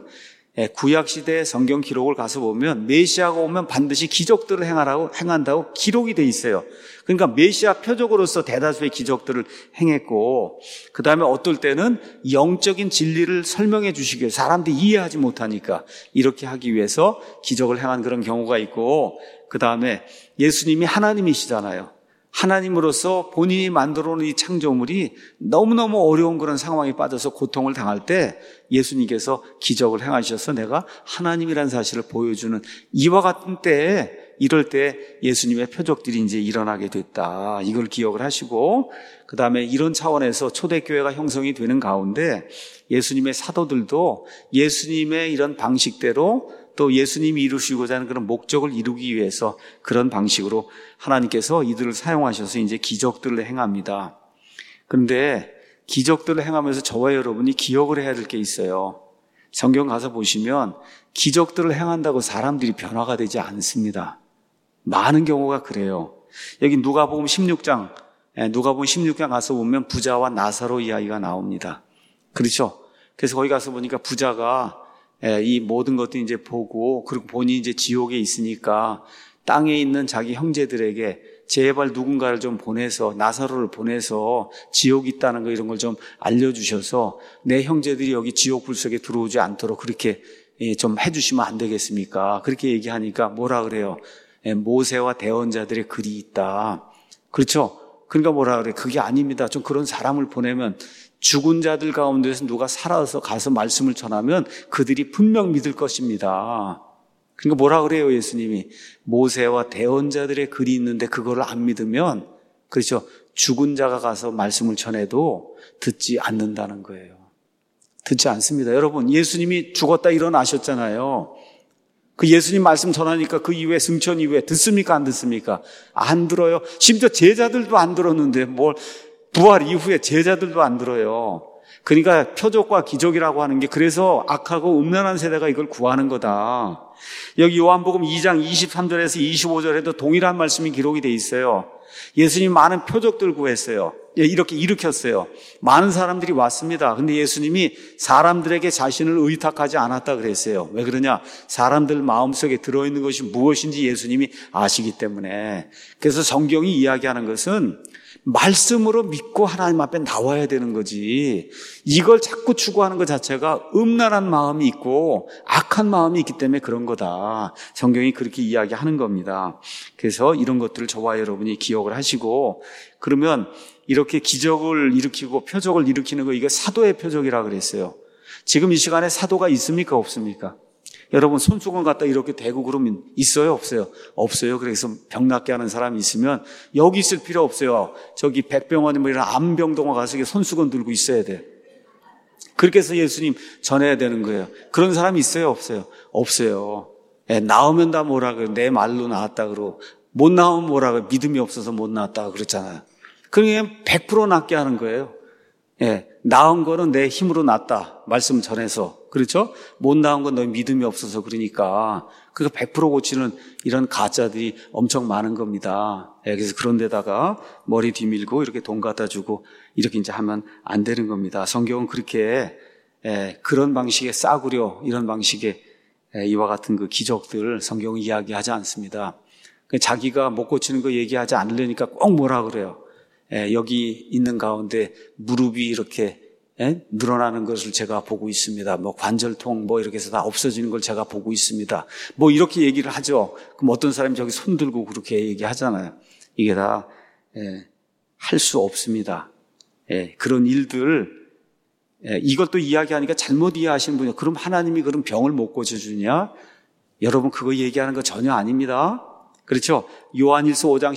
구약시대의 성경 기록을 가서 보면 메시아가 오면 반드시 기적들을 행하라고, 행한다고 기록이 돼 있어요. 그러니까 메시아 표적으로서 대다수의 기적들을 행했고, 그 다음에 어떨 때는 영적인 진리를 설명해 주시기 위해서 사람들이 이해하지 못하니까 이렇게 하기 위해서 기적을 행한 그런 경우가 있고, 그 다음에 예수님이 하나님이시잖아요. 하나님으로서 본인이 만들어 놓은 이 창조물이 너무너무 어려운 그런 상황에 빠져서 고통을 당할 때 예수님께서 기적을 행하셔서 내가 하나님이라는 사실을 보여주는 이와 같은 때에 이럴 때 예수님의 표적들이 이제 일어나게 됐다. 이걸 기억을 하시고, 그 다음에 이런 차원에서 초대교회가 형성이 되는 가운데 예수님의 사도들도 예수님의 이런 방식대로 또 예수님이 이루시고자 하는 그런 목적을 이루기 위해서 그런 방식으로 하나님께서 이들을 사용하셔서 이제 기적들을 행합니다. 그런데 기적들을 행하면서 저와 여러분이 기억을 해야 될 게 있어요. 성경 가서 보시면 기적들을 행한다고 사람들이 변화가 되지 않습니다. 많은 경우가 그래요. 여기 누가복음 십육 장, 누가복음 십육 장 가서 보면 부자와 나사로 이야기가 나옵니다. 그렇죠? 그래서 거기 가서 보니까 부자가 이 모든 것도 이제 보고, 그리고 본인이 이제 지옥에 있으니까 땅에 있는 자기 형제들에게 제발 누군가를 좀 보내서, 나사로를 보내서 지옥이 있다는 거 이런 걸 좀 알려주셔서 내 형제들이 여기 지옥 불 속에 들어오지 않도록 그렇게 좀 해주시면 안 되겠습니까? 그렇게 얘기하니까 뭐라 그래요? 모세와 대언자들의 글이 있다. 그렇죠? 그러니까 뭐라 그래? 그게 아닙니다. 좀 그런 사람을 보내면 죽은 자들 가운데서 누가 살아서 가서 말씀을 전하면 그들이 분명 믿을 것입니다. 그러니까 뭐라 그래요, 예수님이? 모세와 대언자들의 글이 있는데 그거를 안 믿으면, 그렇죠, 죽은 자가 가서 말씀을 전해도 듣지 않는다는 거예요. 듣지 않습니다. 여러분, 예수님이 죽었다 일어나셨잖아요. 그 예수님 말씀 전하니까 그 이후에 승천 이후에 듣습니까, 안 듣습니까? 안 들어요. 심지어 제자들도 안 들었는데 뭘 부활 이후에 제자들도 안 들어요. 그러니까 표적과 기적이라고 하는 게 그래서 악하고 음란한 세대가 이걸 구하는 거다. 여기 요한복음 이 장 이십삼 절에서 이십오 절에도 동일한 말씀이 기록이 돼 있어요. 예수님 많은 표적들 구했어요. 이렇게 일으켰어요. 많은 사람들이 왔습니다. 근데 예수님이 사람들에게 자신을 의탁하지 않았다 그랬어요. 왜 그러냐? 사람들 마음속에 들어있는 것이 무엇인지 예수님이 아시기 때문에. 그래서 성경이 이야기하는 것은 말씀으로 믿고 하나님 앞에 나와야 되는 거지, 이걸 자꾸 추구하는 것 자체가 음란한 마음이 있고 악한 마음이 있기 때문에 그런 거다. 성경이 그렇게 이야기하는 겁니다. 그래서 이런 것들을 저와 여러분이 기억을 하시고, 그러면 이렇게 기적을 일으키고 표적을 일으키는 거, 이게 사도의 표적이라 그랬어요. 지금 이 시간에 사도가 있습니까, 없습니까? 여러분, 손수건 갖다 이렇게 대고 그러면 있어요, 없어요? 없어요. 그래서 병 낫게 하는 사람이 있으면 여기 있을 필요 없어요. 저기 백병원이 뭐 이런 암병동화 가서 손수건 들고 있어야 돼. 그렇게 해서 예수님 전해야 되는 거예요. 그런 사람이 있어요, 없어요? 없어요. 예, 나오면 다 뭐라 그래요? 내 말로 나왔다 그러고, 못 나오면 뭐라 그래요? 믿음이 없어서 못 나왔다 그랬잖아요. 그러니까 백 퍼센트 낫게 하는 거예요. 예, 나은 거는 내 힘으로 낫다 말씀 전해서, 그렇죠? 못 나은 건 너 믿음이 없어서 그러니까. 그러니까 백 퍼센트 고치는 이런 가짜들이 엄청 많은 겁니다. 예, 그래서 그런 데다가 머리 뒤밀고 이렇게 돈 갖다 주고 이렇게 이제 하면 안 되는 겁니다. 성경은 그렇게 예, 그런 방식의 싸구려, 이런 방식의 예, 이와 같은 그 기적들 성경은 이야기하지 않습니다. 자기가 못 고치는 거 얘기하지 않으려니까 꼭 뭐라 그래요? 예, 여기 있는 가운데 무릎이 이렇게 예? 늘어나는 것을 제가 보고 있습니다. 뭐 관절통 뭐 이렇게 해서 다 없어지는 걸 제가 보고 있습니다. 뭐 이렇게 얘기를 하죠. 그럼 어떤 사람이 저기 손 들고 그렇게 얘기하잖아요. 이게 다 예, 할 수 없습니다. 예, 그런 일들, 예, 이것도 이야기하니까 잘못 이해하시는 분이요. 그럼 하나님이 그런 병을 못 고쳐주냐? 여러분 그거 얘기하는 거 전혀 아닙니다. 그렇죠? 요한일서 오 장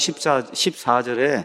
십사 절에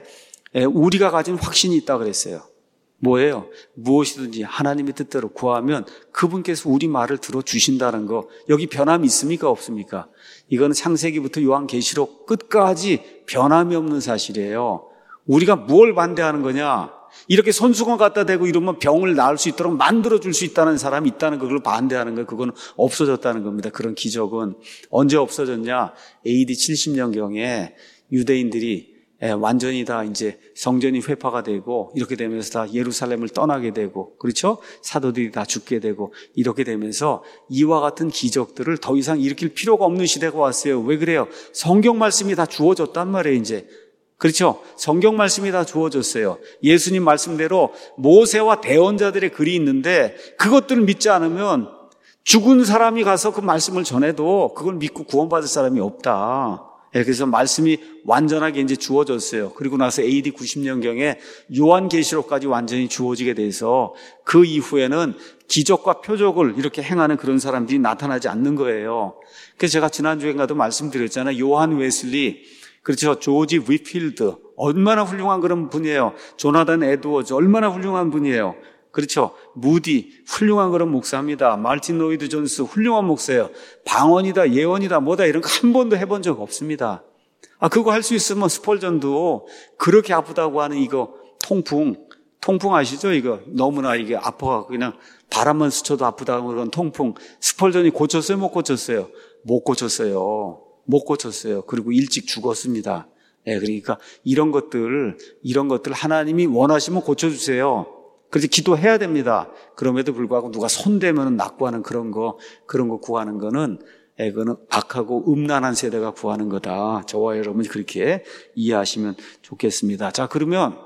우리가 가진 확신이 있다 그랬어요. 뭐예요? 무엇이든지 하나님의 뜻대로 구하면 그분께서 우리 말을 들어주신다는 거. 여기 변함이 있습니까? 없습니까? 이거는 창세기부터 요한계시록 끝까지 변함이 없는 사실이에요. 우리가 뭘 반대하는 거냐? 이렇게 손수건 갖다 대고 이러면 병을 나을 수 있도록 만들어줄 수 있다는 사람이 있다는 걸 반대하는 거예요. 그건 없어졌다는 겁니다. 그런 기적은. 언제 없어졌냐? 에이디 칠십 년경에 유대인들이 완전히 다 이제 성전이 회파가 되고 이렇게 되면서 다 예루살렘을 떠나게 되고, 그렇죠? 사도들이 다 죽게 되고 이렇게 되면서 이와 같은 기적들을 더 이상 일으킬 필요가 없는 시대가 왔어요. 왜 그래요? 성경 말씀이 다 주어졌단 말이에요, 이제. 그렇죠? 성경 말씀이 다 주어졌어요. 예수님 말씀대로 모세와 대언자들의 글이 있는데 그것들을 믿지 않으면 죽은 사람이 가서 그 말씀을 전해도 그걸 믿고 구원받을 사람이 없다. 그래서 말씀이 완전하게 이제 주어졌어요. 그리고 나서 에이디 구십 년경에 요한계시록까지 완전히 주어지게 돼서 그 이후에는 기적과 표적을 이렇게 행하는 그런 사람들이 나타나지 않는 거예요. 그래서 제가 지난주에가도 말씀드렸잖아요. 요한 웨슬리, 그렇죠. 조지 위필드, 얼마나 훌륭한 그런 분이에요. 조나단 에드워즈, 얼마나 훌륭한 분이에요. 그렇죠. 무디, 훌륭한 그런 목사입니다. 마르틴 로이드 존스, 훌륭한 목사예요. 방언이다, 예언이다, 뭐다 이런 거 한 번도 해본 적 없습니다. 아, 그거 할 수 있으면 스펄전도 그렇게 아프다고 하는 이거 통풍, 통풍 아시죠? 이거 너무나 이게 아파갖고 그냥 바람만 스쳐도 아프다고 그런 통풍. 스펄전이 고쳤어요? 못 고쳤어요? 못 고쳤어요. 못 고쳤어요. 그리고 일찍 죽었습니다. 예, 그러니까 이런 것들, 이런 것들 하나님이 원하시면 고쳐주세요. 그래서 기도해야 됩니다. 그럼에도 불구하고 누가 손대면 낙구하는 그런 거, 그런 거 구하는 거는, 예, 그거는 악하고 음란한 세대가 구하는 거다. 저와 여러분이 그렇게 이해하시면 좋겠습니다. 자, 그러면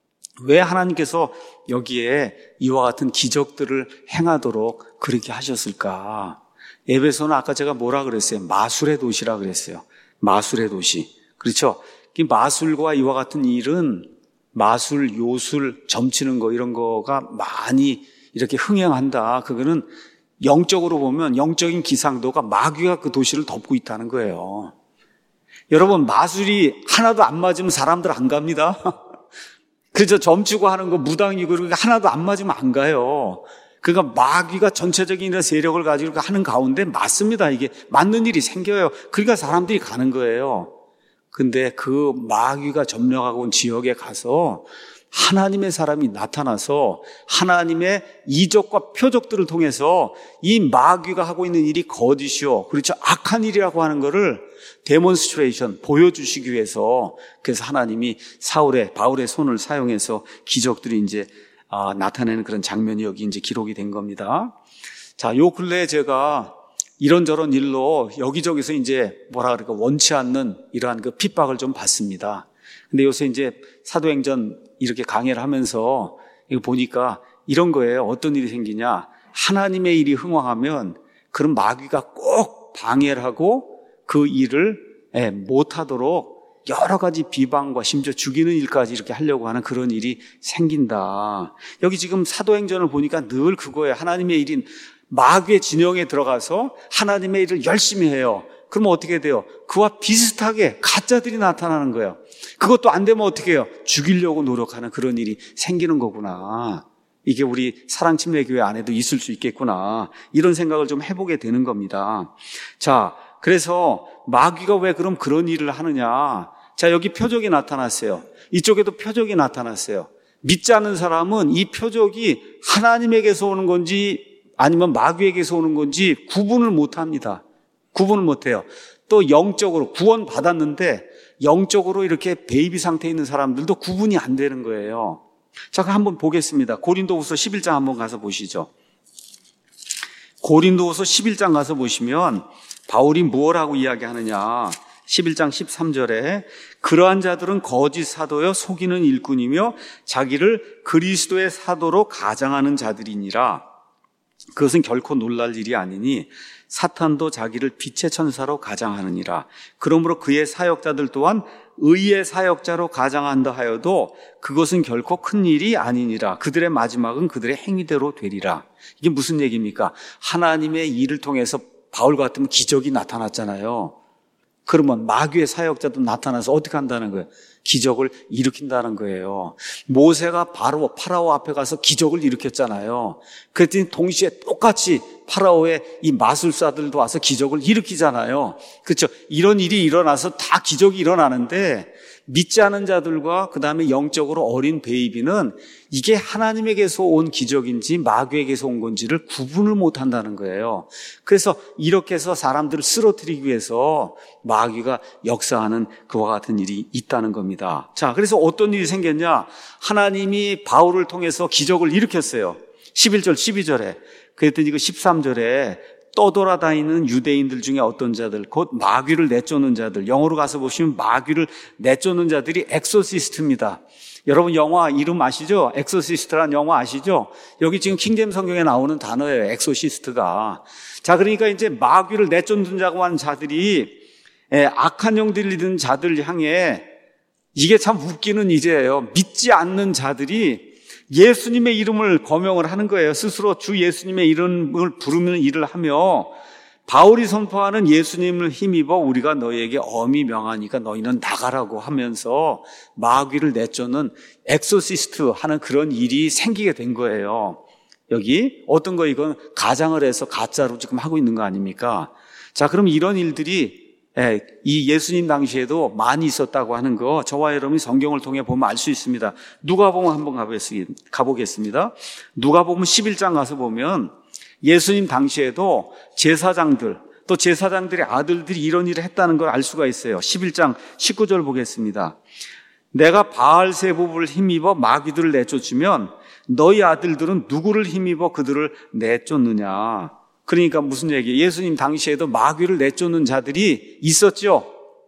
왜 하나님께서 여기에 이와 같은 기적들을 행하도록 그렇게 하셨을까? 에베소는 아까 제가 뭐라 그랬어요? 마술의 도시라 그랬어요. 마술의 도시. 그렇죠? 이 마술과 이와 같은 일은 마술, 요술, 점치는 거 이런 거가 많이 이렇게 흥행한다. 그거는 영적으로 보면 영적인 기상도가 마귀가 그 도시를 덮고 있다는 거예요. 여러분, 마술이 하나도 안 맞으면 사람들 안 갑니다. 그래서 점치고 하는 거 무당이고 그러니까 하나도 안 맞으면 안 가요. 그러니까 마귀가 전체적인 이런 세력을 가지고 하는 가운데 맞습니다. 이게 맞는 일이 생겨요. 그러니까 사람들이 가는 거예요. 근데 그 마귀가 점령하고 온 지역에 가서 하나님의 사람이 나타나서 하나님의 이적과 표적들을 통해서 이 마귀가 하고 있는 일이 거짓이요, 그렇죠, 악한 일이라고 하는 거를 데몬스트레이션, 보여주시기 위해서, 그래서 하나님이 사울의, 바울의 손을 사용해서 기적들이 이제 아, 나타내는 그런 장면이 여기 이제 기록이 된 겁니다. 자, 요 근래에 제가 이런저런 일로 여기저기서 이제 뭐라 그럴까 원치 않는 이러한 그 핍박을 좀 받습니다. 근데 요새 이제 사도행전 이렇게 강해를 하면서 이거 보니까 이런 거예요. 어떤 일이 생기냐? 하나님의 일이 흥왕하면 그런 마귀가 꼭 방해를 하고 그 일을 못하도록 여러 가지 비방과 심지어 죽이는 일까지 이렇게 하려고 하는 그런 일이 생긴다. 여기 지금 사도행전을 보니까 늘 그거예요. 하나님의 일인 마귀의 진영에 들어가서 하나님의 일을 열심히 해요. 그러면 어떻게 돼요? 그와 비슷하게 가짜들이 나타나는 거예요. 그것도 안 되면 어떻게 해요? 죽이려고 노력하는 그런 일이 생기는 거구나. 이게 우리 사랑침례교회 안에도 있을 수 있겠구나. 이런 생각을 좀 해보게 되는 겁니다. 자, 그래서 마귀가 왜 그럼 그런 일을 하느냐? 자, 여기 표적이 나타났어요. 이쪽에도 표적이 나타났어요. 믿지 않는 사람은 이 표적이 하나님에게서 오는 건지 아니면 마귀에게서 오는 건지 구분을 못합니다. 구분을 못해요. 또 영적으로 구원 받았는데 영적으로 이렇게 베이비 상태에 있는 사람들도 구분이 안 되는 거예요. 자, 한번 보겠습니다. 고린도후서 십일 장 한번 가서 보시죠. 고린도후서 십일 장 가서 보시면 바울이 뭘 하고 이야기하느냐. 십일 장 십삼 절에 그러한 자들은 거짓 사도여 속이는 일꾼이며 자기를 그리스도의 사도로 가장하는 자들이니라. 그것은 결코 놀랄 일이 아니니 사탄도 자기를 빛의 천사로 가장하느니라. 그러므로 그의 사역자들 또한 의의 사역자로 가장한다 하여도 그것은 결코 큰 일이 아니니라. 그들의 마지막은 그들의 행위대로 되리라. 이게 무슨 얘기입니까? 하나님의 일을 통해서 바울 같으면 기적이 나타났잖아요. 그러면 마귀의 사역자도 나타나서 어떻게 한다는 거예요? 기적을 일으킨다는 거예요. 모세가 바로 파라오 앞에 가서 기적을 일으켰잖아요. 그랬더니 동시에 똑같이 파라오의 이 마술사들도 와서 기적을 일으키잖아요. 그렇죠? 이런 일이 일어나서 다 기적이 일어나는데 믿지 않은 자들과 그 다음에 영적으로 어린 베이비는 이게 하나님에게서 온 기적인지 마귀에게서 온 건지를 구분을 못한다는 거예요. 그래서 이렇게 해서 사람들을 쓰러뜨리기 위해서 마귀가 역사하는 그와 같은 일이 있다는 겁니다. 자, 그래서 어떤 일이 생겼냐? 하나님이 바울을 통해서 기적을 일으켰어요. 십일 절, 십이 절에. 그랬더니 그 십삼 절에 떠돌아다니는 유대인들 중에 어떤 자들, 곧 마귀를 내쫓는 자들, 영어로 가서 보시면 마귀를 내쫓는 자들이 엑소시스트입니다. 여러분 영화 이름 아시죠? 엑소시스트라는 영화 아시죠? 여기 지금 킹제임 성경에 나오는 단어예요. 엑소시스트가. 자, 그러니까 이제 마귀를 내쫓는 자고 하는 자들이 악한 영 들리는 자들 향해, 이게 참 웃기는 일이에요. 믿지 않는 자들이 예수님의 이름을 거명을 하는 거예요. 스스로 주 예수님의 이름을 부르는 일을 하며 바울이 선포하는 예수님을 힘입어 우리가 너희에게 엄히 명하니까 너희는 나가라고 하면서 마귀를 내쫓는 엑소시스트 하는 그런 일이 생기게 된 거예요. 여기 어떤 거 이건 가장을 해서 가짜로 지금 하고 있는 거 아닙니까? 자, 그럼 이런 일들이 이 예수님 당시에도 많이 있었다고 하는 거 저와 여러분이 성경을 통해 보면 알 수 있습니다. 누가복음 한번 가보겠습니다. 누가복음 십일 장 가서 보면 예수님 당시에도 제사장들 또 제사장들의 아들들이 이런 일을 했다는 걸 알 수가 있어요. 십일 장 십구 절 보겠습니다. 내가 바알세부를 힘입어 마귀들을 내쫓으면 너희 아들들은 누구를 힘입어 그들을 내쫓느냐. 그러니까 무슨 얘기예요? 예수님 당시에도 마귀를 내쫓는 자들이 있었죠.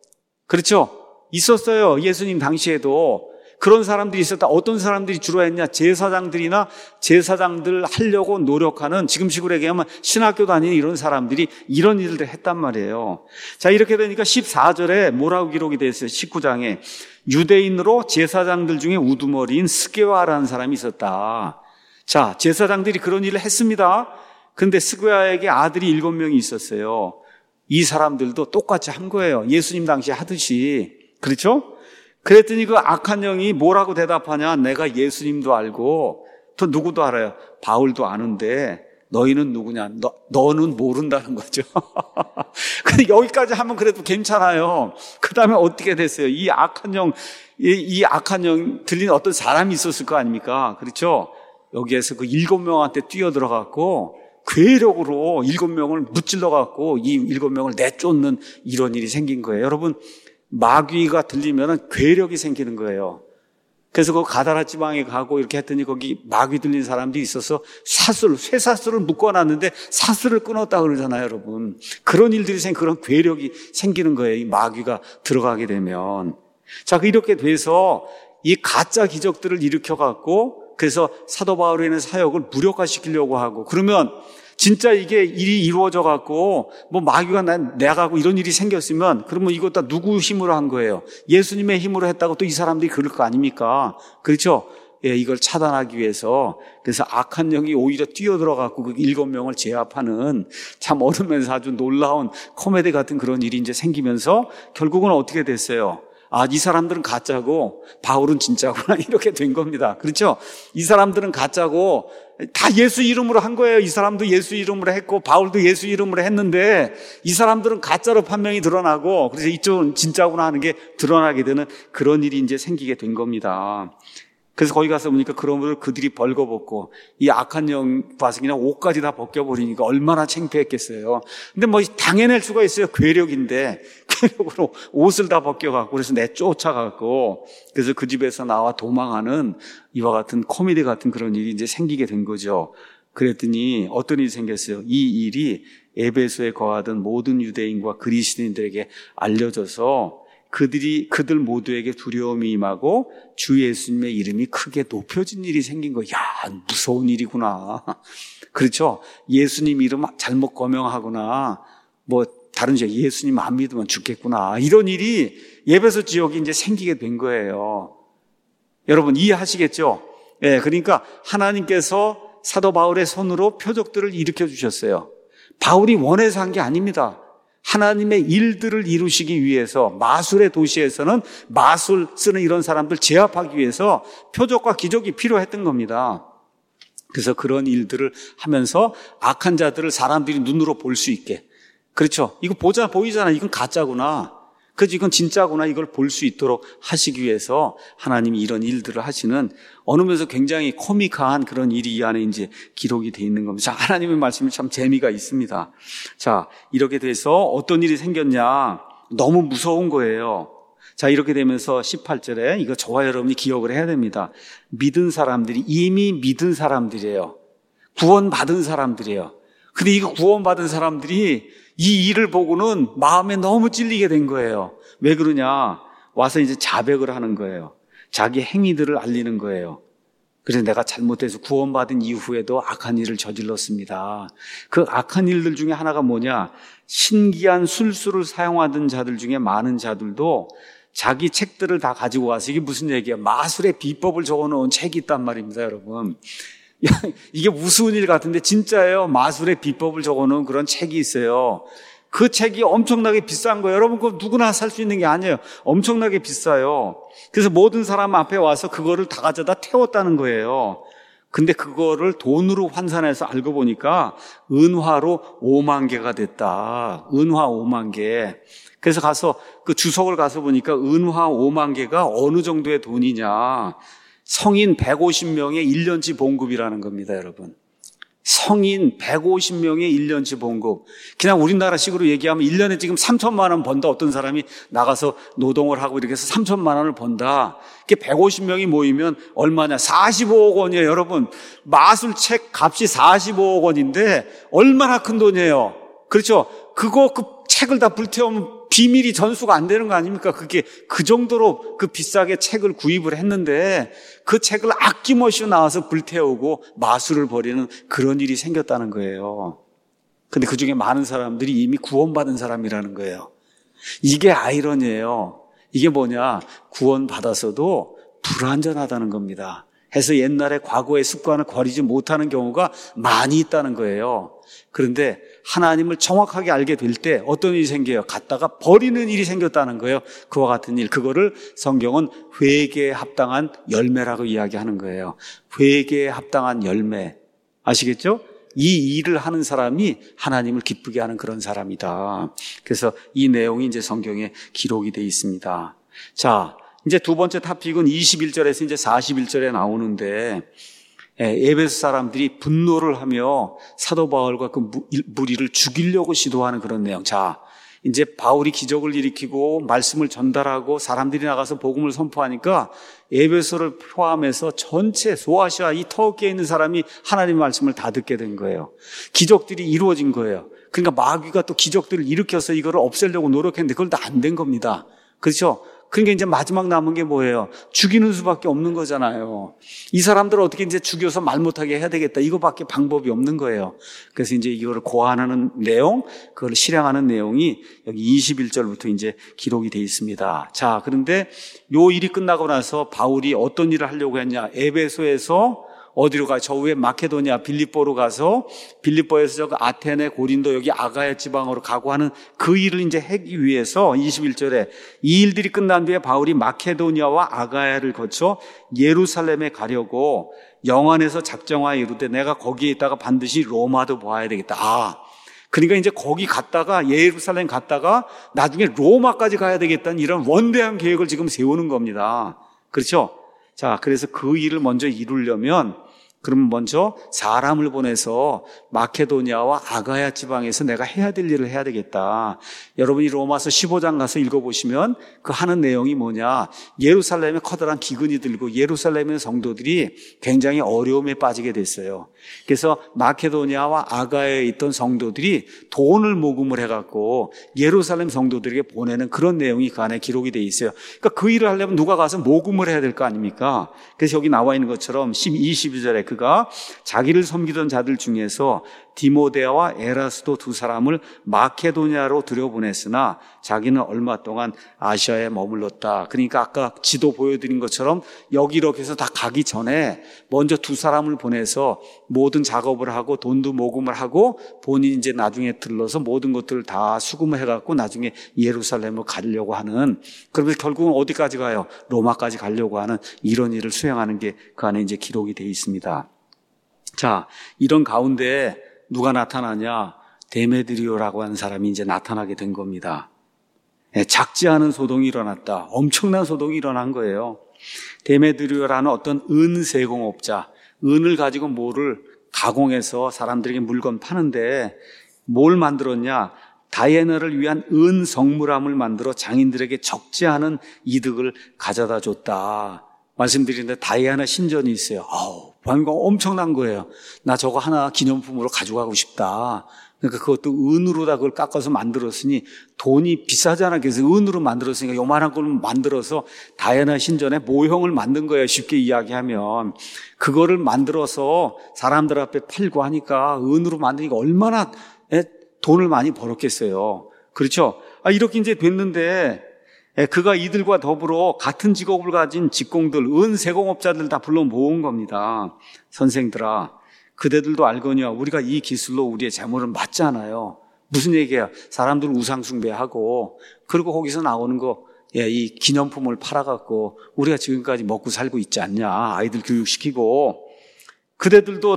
그렇죠? 있었어요. 예수님 당시에도 그런 사람들이 있었다. 어떤 사람들이 주로 했냐? 제사장들이나 제사장들 하려고 노력하는, 지금식으로 얘기하면 신학교 다니는 이런 사람들이 이런 일을 했단 말이에요. 자, 이렇게 되니까 십사 절에 뭐라고 기록이 되어 있어요? 십구 장에 유대인으로 제사장들 중에 우두머리인 스게와라는 사람이 있었다. 자, 제사장들이 그런 일을 했습니다. 근데 스게와에게 아들이 일곱 명이 있었어요. 이 사람들도 똑같이 한 거예요. 예수님 당시에 하듯이. 그렇죠? 그랬더니 그 악한 영이 뭐라고 대답하냐? 내가 예수님도 알고 또 누구도 알아요. 바울도 아는데 너희는 누구냐? 너, 너는 모른다는 거죠. 근데 여기까지 하면 그래도 괜찮아요. 그 다음에 어떻게 됐어요? 이 악한 영, 이, 이 악한 영 들린 어떤 사람이 있었을 거 아닙니까? 그렇죠? 여기에서 그 일곱 명한테 뛰어들어갔고 괴력으로 일곱 명을 무찔러 갖고 이 일곱 명을 내쫓는 이런 일이 생긴 거예요. 여러분, 마귀가 들리면 괴력이 생기는 거예요. 그래서 그 가다라 지방에 가고 이렇게 했더니 거기 마귀 들린 사람들이 있어서 사슬, 쇠사슬을 묶어놨는데 사슬을 끊었다 그러잖아요, 여러분. 그런 일들이 생, 그런 괴력이 생기는 거예요. 이 마귀가 들어가게 되면. 자, 이렇게 돼서 이 가짜 기적들을 일으켜갖고 그래서 사도 바울에 있는 사역을 무력화시키려고 하고, 그러면 진짜 이게 일이 이루어져 갖고 뭐 마귀가 난 내가고 이런 일이 생겼으면 그러면 이거 다 누구 힘으로 한 거예요? 예수님의 힘으로 했다고 또 이 사람들이 그럴 거 아닙니까? 그렇죠? 예, 이걸 차단하기 위해서 그래서 악한 영이 오히려 뛰어들어 갖고 그 일곱 명을 제압하는 참 어르면서 아주 놀라운 코미디 같은 그런 일이 이제 생기면서 결국은 어떻게 됐어요? 아, 이 사람들은 가짜고 바울은 진짜구나 이렇게 된 겁니다. 그렇죠? 이 사람들은 가짜고 다 예수 이름으로 한 거예요. 이 사람도 예수 이름으로 했고 바울도 예수 이름으로 했는데 이 사람들은 가짜로 판명이 드러나고 그래서 이쪽은 진짜구나 하는 게 드러나게 되는 그런 일이 이제 생기게 된 겁니다. 그래서 거기 가서 보니까 그런 분을 그들이 벌거벗고 이 악한 영 봐서 그냥 옷까지 다 벗겨버리니까 얼마나 창피했겠어요. 근데 뭐 당해낼 수가 있어요. 괴력인데 괴력으로 옷을 다 벗겨갖고 그래서 내쫓아갖고 그래서 그 집에서 나와 도망하는 이와 같은 코미디 같은 그런 일이 이제 생기게 된 거죠. 그랬더니 어떤 일이 생겼어요. 이 일이 에베소에 거하던 모든 유대인과 그리스도인들에게 알려져서 그들이, 그들 모두에게 두려움이 임하고 주 예수님의 이름이 크게 높여진 일이 생긴 거예요. 야, 무서운 일이구나. 그렇죠? 예수님 이름 잘못 거명하거나, 뭐, 다른 지역 예수님 안 믿으면 죽겠구나. 이런 일이 에베소 지역이 이제 생기게 된 거예요. 여러분, 이해하시겠죠? 예, 그러니까 하나님께서 사도 바울의 손으로 표적들을 일으켜 주셨어요. 바울이 원해서 한 게 아닙니다. 하나님의 일들을 이루시기 위해서 마술의 도시에서는 마술 쓰는 이런 사람들 제압하기 위해서 표적과 기적이 필요했던 겁니다. 그래서 그런 일들을 하면서 악한 자들을 사람들이 눈으로 볼 수 있게, 그렇죠? 이거 보자 보이잖아. 이건 가짜구나. 그래서 이건 진짜구나. 이걸 볼 수 있도록 하시기 위해서 하나님이 이런 일들을 하시는, 어느 면에서 굉장히 코믹한 그런 일이 이 안에 이제 기록이 되어 있는 겁니다. 자, 하나님의 말씀이 참 재미가 있습니다. 자, 이렇게 돼서 어떤 일이 생겼냐? 너무 무서운 거예요. 자, 이렇게 되면서 십팔 절에 이거 저와 여러분이 기억을 해야 됩니다. 믿은 사람들이, 이미 믿은 사람들이에요. 구원받은 사람들이에요. 근데 이거 구원받은 사람들이 이 일을 보고는 마음에 너무 찔리게 된 거예요. 왜 그러냐? 와서 이제 자백을 하는 거예요. 자기 행위들을 알리는 거예요. 그래서 내가 잘못해서 구원받은 이후에도 악한 일을 저질렀습니다. 그 악한 일들 중에 하나가 뭐냐? 신기한 술수를 사용하던 자들 중에 많은 자들도 자기 책들을 다 가지고 와서, 이게 무슨 얘기야? 마술의 비법을 적어놓은 책이 있단 말입니다, 여러분. 이게 무서운 일 같은데 진짜예요. 마술의 비법을 적어놓은 그런 책이 있어요. 그 책이 엄청나게 비싼 거예요. 여러분, 그거 누구나 살 수 있는 게 아니에요. 엄청나게 비싸요. 그래서 모든 사람 앞에 와서 그거를 다 가져다 태웠다는 거예요. 근데 그거를 돈으로 환산해서 알고 보니까 은화로 오만 개가 됐다. 은화 오만 개. 그래서 가서 그 주석을 가서 보니까 은화 오만 개가 어느 정도의 돈이냐? 성인 백오십 명의 일 년치 봉급이라는 겁니다, 여러분. 성인 백오십 명의 일 년치 봉급. 그냥 우리나라식으로 얘기하면 일 년에 지금 삼천만 원 번다. 어떤 사람이 나가서 노동을 하고 이렇게 해서 삼천만 원을 번다. 그게 백오십 명이 모이면 얼마냐? 사십오억 원이에요, 여러분. 마술책 값이 사십오억 원인데 얼마나 큰 돈이에요. 그렇죠? 그거 그 책을 다 불태우면 비밀이 전수가 안 되는 거 아닙니까? 그게 그 정도로 그 비싸게 책을 구입을 했는데 그 책을 아낌없이 나와서 불태우고 마술을 벌이는 그런 일이 생겼다는 거예요. 근데 그 중에 많은 사람들이 이미 구원받은 사람이라는 거예요. 이게 아이러니예요. 이게 뭐냐? 구원받아서도 불완전하다는 겁니다. 해서 옛날에 과거의 습관을 버리지 못하는 경우가 많이 있다는 거예요. 그런데 하나님을 정확하게 알게 될 때 어떤 일이 생겨요? 갖다가 버리는 일이 생겼다는 거예요. 그와 같은 일, 그거를 성경은 회개에 합당한 열매라고 이야기하는 거예요. 회개에 합당한 열매, 아시겠죠? 이 일을 하는 사람이 하나님을 기쁘게 하는 그런 사람이다. 그래서 이 내용이 이제 성경에 기록이 되어 있습니다. 자, 이제 두 번째 토픽은 이십일 절에서 이제 사십일 절에 나오는데, 에베소 사람들이 분노를 하며 사도 바울과 그 무리를 죽이려고 시도하는 그런 내용. 자, 이제 바울이 기적을 일으키고 말씀을 전달하고 사람들이 나가서 복음을 선포하니까 에베소를 포함해서 전체 소아시아 이 터키에 있는 사람이 하나님의 말씀을 다 듣게 된 거예요. 기적들이 이루어진 거예요. 그러니까 마귀가 또 기적들을 일으켜서 이거를 없애려고 노력했는데 그걸 다 안 된 겁니다. 그렇죠? 그러니까 이제 마지막 남은 게 뭐예요? 죽이는 수밖에 없는 거잖아요. 이 사람들을 어떻게 이제 죽여서 말 못하게 해야 되겠다. 이거밖에 방법이 없는 거예요. 그래서 이제 이거를 고안하는 내용, 그걸 실행하는 내용이 여기 이십일 절부터 이제 기록이 되어 있습니다. 자, 그런데 요 일이 끝나고 나서 바울이 어떤 일을 하려고 했냐? 에베소에서 어디로 가요? 저 위에 마케도니아 빌립보로 가서 빌립보에서 저 아테네, 고린도, 여기 아가야 지방으로 가고 하는 그 일을 이제 하기 위해서 이십일 절에 이 일들이 끝난 뒤에 바울이 마케도니아와 아가야를 거쳐 예루살렘에 가려고 영안에서 작정하여 이르되 내가 거기에 있다가 반드시 로마도 봐야 되겠다. 아, 그러니까 이제 거기 갔다가 예루살렘 갔다가 나중에 로마까지 가야 되겠다는 이런 원대한 계획을 지금 세우는 겁니다. 그렇죠? 자, 그래서 그 일을 먼저 이루려면 그럼 먼저 사람을 보내서 마케도니아와 아가야 지방에서 내가 해야 될 일을 해야 되겠다. 여러분이 로마서 십오 장 가서 읽어보시면 그 하는 내용이 뭐냐? 예루살렘에 커다란 기근이 들고 예루살렘의 성도들이 굉장히 어려움에 빠지게 됐어요. 그래서 마케도니아와 아가야에 있던 성도들이 돈을 모금을 해갖고 예루살렘 성도들에게 보내는 그런 내용이 그 안에 기록이 돼 있어요. 그러니까 그 일을 하려면 누가 가서 모금을 해야 될 거 아닙니까? 그래서 여기 나와 있는 것처럼 이십이 절에 그가 자기를 섬기던 자들 중에서 디모데와 에라스도 두 사람을 마케도니아로 들여보냈으나 자기는 얼마 동안 아시아에 머물렀다. 그러니까 아까 지도 보여드린 것처럼 여기 이렇게 해서 다 가기 전에 먼저 두 사람을 보내서 모든 작업을 하고 돈도 모금을 하고 본인이 이제 나중에 들러서 모든 것들을 다 수금을 해갖고 나중에 예루살렘으로 가려고 하는, 그러면서 결국은 어디까지 가요? 로마까지 가려고 하는 이런 일을 수행하는 게 그 안에 이제 기록이 되어 있습니다. 자, 이런 가운데 누가 나타나냐? 데메드리오라고 하는 사람이 이제 나타나게 된 겁니다. 작지 않은 소동이 일어났다. 엄청난 소동이 일어난 거예요. 데메드리오라는 어떤 은세공업자, 은을 가지고 뭐를 가공해서 사람들에게 물건 파는데 뭘 만들었냐? 다이애나를 위한 은 성물함을 만들어 장인들에게 적지 않은 이득을 가져다 줬다. 말씀드리는데 다이애나 신전이 있어요. 아우, 방금 엄청난 거예요. 나 저거 하나 기념품으로 가져가고 싶다. 그러니까 그것도 은으로다 그걸 깎아서 만들었으니 돈이 비싸잖아. 그래서 은으로 만들었으니까 요만한 걸 만들어서 다이애나 신전에 모형을 만든 거예요. 쉽게 이야기하면. 그거를 만들어서 사람들 앞에 팔고 하니까 은으로 만드니까 얼마나 돈을 많이 벌었겠어요. 그렇죠? 아, 이렇게 이제 됐는데 그가 이들과 더불어 같은 직업을 가진 직공들, 은세공업자들 다 불러 모은 겁니다. 선생들아, 그대들도 알거니와 우리가 이 기술로 우리의 재물을 맞잖아요. 무슨 얘기야? 사람들 우상 숭배하고 그리고 거기서 나오는 거, 예, 이 기념품을 팔아갖고 우리가 지금까지 먹고 살고 있지 않냐. 아이들 교육시키고. 그대들도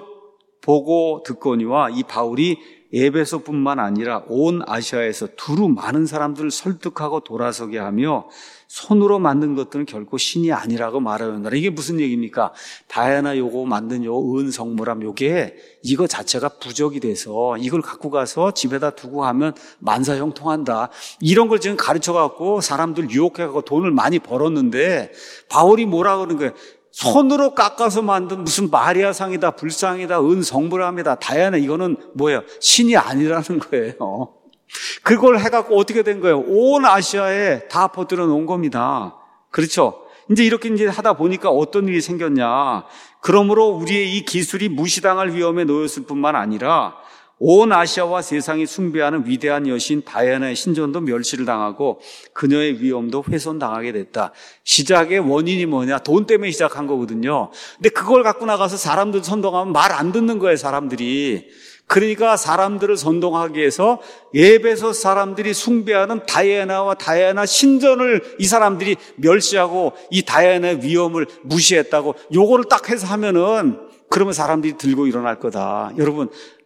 보고 듣거니와 이 바울이 에베소뿐만 아니라 온 아시아에서 두루 많은 사람들을 설득하고 돌아서게 하며 손으로 만든 것들은 결코 신이 아니라고 말하는다. 이게 무슨 얘기입니까? 다이애나 요거 만든 요 은성물함 요게 이거 자체가 부적이 돼서 이걸 갖고 가서 집에다 두고 하면 만사형통한다. 이런 걸 지금 가르쳐갖고 사람들 유혹해갖고 돈을 많이 벌었는데 바울이 뭐라 그러는 거예요? 손으로 깎아서 만든 무슨 마리아상이다, 불상이다, 은성물함이다, 다이애나 이거는 뭐예요? 신이 아니라는 거예요. 그걸 해갖고 어떻게 된 거예요? 온 아시아에 다 퍼뜨려 놓은 겁니다. 그렇죠? 이제 이렇게 이제 하다 보니까 어떤 일이 생겼냐? 그러므로 우리의 이 기술이 무시당할 위험에 놓였을 뿐만 아니라 온 아시아와 세상이 숭배하는 위대한 여신 다이애나의 신전도 멸시를 당하고 그녀의 위엄도 훼손당하게 됐다. 시작의 원인이 뭐냐? 돈 때문에 시작한 거거든요. 근데 그걸 갖고 나가서 사람들 선동하면 말 안 듣는 거예요, 사람들이. 그러니까 사람들을 선동하기 위해서 에베소 사람들이 숭배하는 다이애나와 다이애나 신전을 이 사람들이 멸시하고 이 다이애나의 위엄을 무시했다고 요거를 딱 해서 하면은 그러면 사람들이 들고 일어날 거다. 여러분,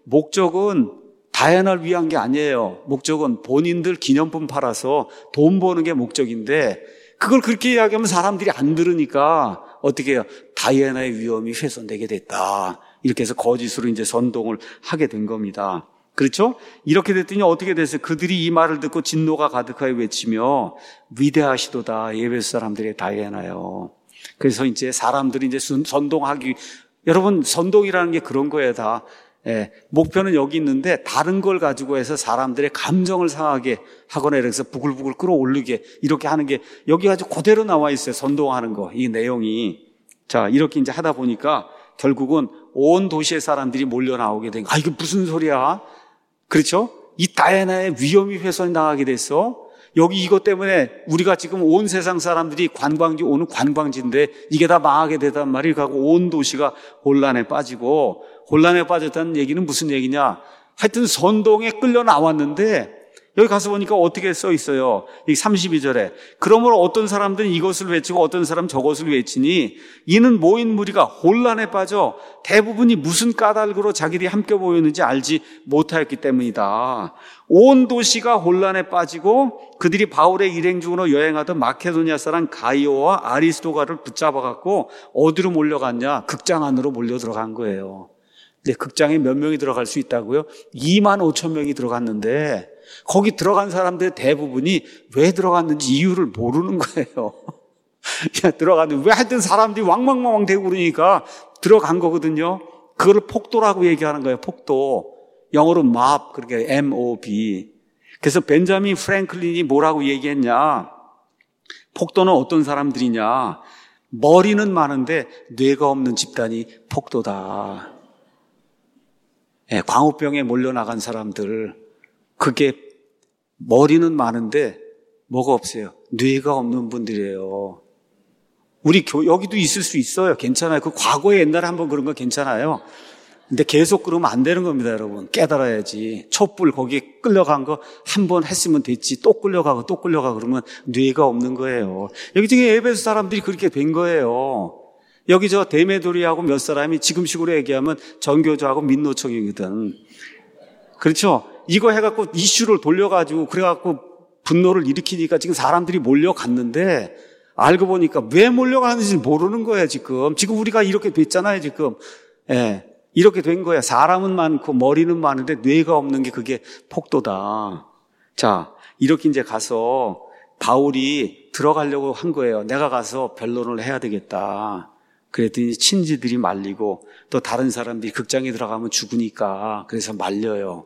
목적은 다이애나를 위한 게 아니에요. 목적은 본인들 기념품 팔아서 돈 버는 게 목적인데 그걸 그렇게 이야기하면 사람들이 안 들으니까 어떻게 해요? 다이애나의 위엄이 훼손되게 됐다. 이렇게 해서 거짓으로 이제 선동을 하게 된 겁니다. 그렇죠? 이렇게 됐더니 어떻게 됐어요? 그들이 이 말을 듣고 진노가 가득하여 외치며 위대하시도다 에베소 사람들의 다이애나요. 그래서 이제 사람들이 이제 선동하기, 여러분 선동이라는 게 그런 거예요 다. 예, 목표는 여기 있는데 다른 걸 가지고 해서 사람들의 감정을 상하게 하거나 이래서 부글부글 끌어올리게 이렇게 하는 게 여기 아주 그대로 나와 있어요. 선동하는 거, 이 내용이. 자, 이렇게 이제 하다 보니까 결국은 온 도시의 사람들이 몰려 나오게 된 거. 아, 이게 무슨 소리야? 그렇죠? 이 다이애나의 위엄이 훼손이 당하게 됐어. 여기 이것 때문에 우리가 지금 온 세상 사람들이 관광지 오는 관광지인데 이게 다 망하게 되단 말이에요. 그리고 온 도시가 혼란에 빠지고, 혼란에 빠졌다는 얘기는 무슨 얘기냐? 하여튼 선동에 끌려 나왔는데 여기 가서 보니까 어떻게 써 있어요? 이 삼십이 절에 그러므로 어떤 사람들은 이것을 외치고 어떤 사람은 저것을 외치니 이는 모인 무리가 혼란에 빠져 대부분이 무슨 까닭으로 자기들이 함께 모였는지 알지 못하였기 때문이다. 온 도시가 혼란에 빠지고 그들이 바울의 일행 중으로 여행하던 마케도니아 사람 가이오와 아리스도가를 붙잡아갖고 어디로 몰려갔냐? 극장 안으로 몰려 들어간 거예요. 근데 극장에 몇 명이 들어갈 수 있다고요? 이만 오천 명이 들어갔는데 거기 들어간 사람들 대부분이 왜 들어갔는지 이유를 모르는 거예요. 야, 들어갔는데 왜 하여튼 사람들이 왕왕왕왕 대고 그러니까 들어간 거거든요. 그걸 폭도라고 얘기하는 거예요. 폭도. 영어로 mob, 그렇게 엠 오 비. 그래서 벤자민 프랭클린이 뭐라고 얘기했냐? 폭도는 어떤 사람들이냐? 머리는 많은데 뇌가 없는 집단이 폭도다. 예, 광우병에 몰려나간 사람들, 그게 머리는 많은데 뭐가 없어요. 뇌가 없는 분들이에요. 우리 교, 여기도 있을 수 있어요. 괜찮아요. 그 과거에 옛날에 한번 그런 거 괜찮아요. 근데 계속 그러면 안 되는 겁니다, 여러분. 깨달아야지. 촛불 거기에 끌려간 거 한 번 했으면 됐지. 또 끌려가고 또 끌려가고 그러면 뇌가 없는 거예요. 여기 지금 에베소 사람들이 그렇게 된 거예요. 여기 저 데메도리하고 몇 사람이 지금식으로 얘기하면 전교조하고 민노총이거든. 그렇죠? 이거 해갖고 이슈를 돌려가지고 그래갖고 분노를 일으키니까 지금 사람들이 몰려갔는데 알고 보니까 왜 몰려가는지 모르는 거예요, 지금. 지금 우리가 이렇게 됐잖아요, 지금. 예. 이렇게 된 거야. 사람은 많고 머리는 많은데 뇌가 없는 게 그게 폭도다. 자, 이렇게 이제 가서 바울이 들어가려고 한 거예요. 내가 가서 변론을 해야 되겠다. 그랬더니 친지들이 말리고 또 다른 사람들이 극장에 들어가면 죽으니까 그래서 말려요.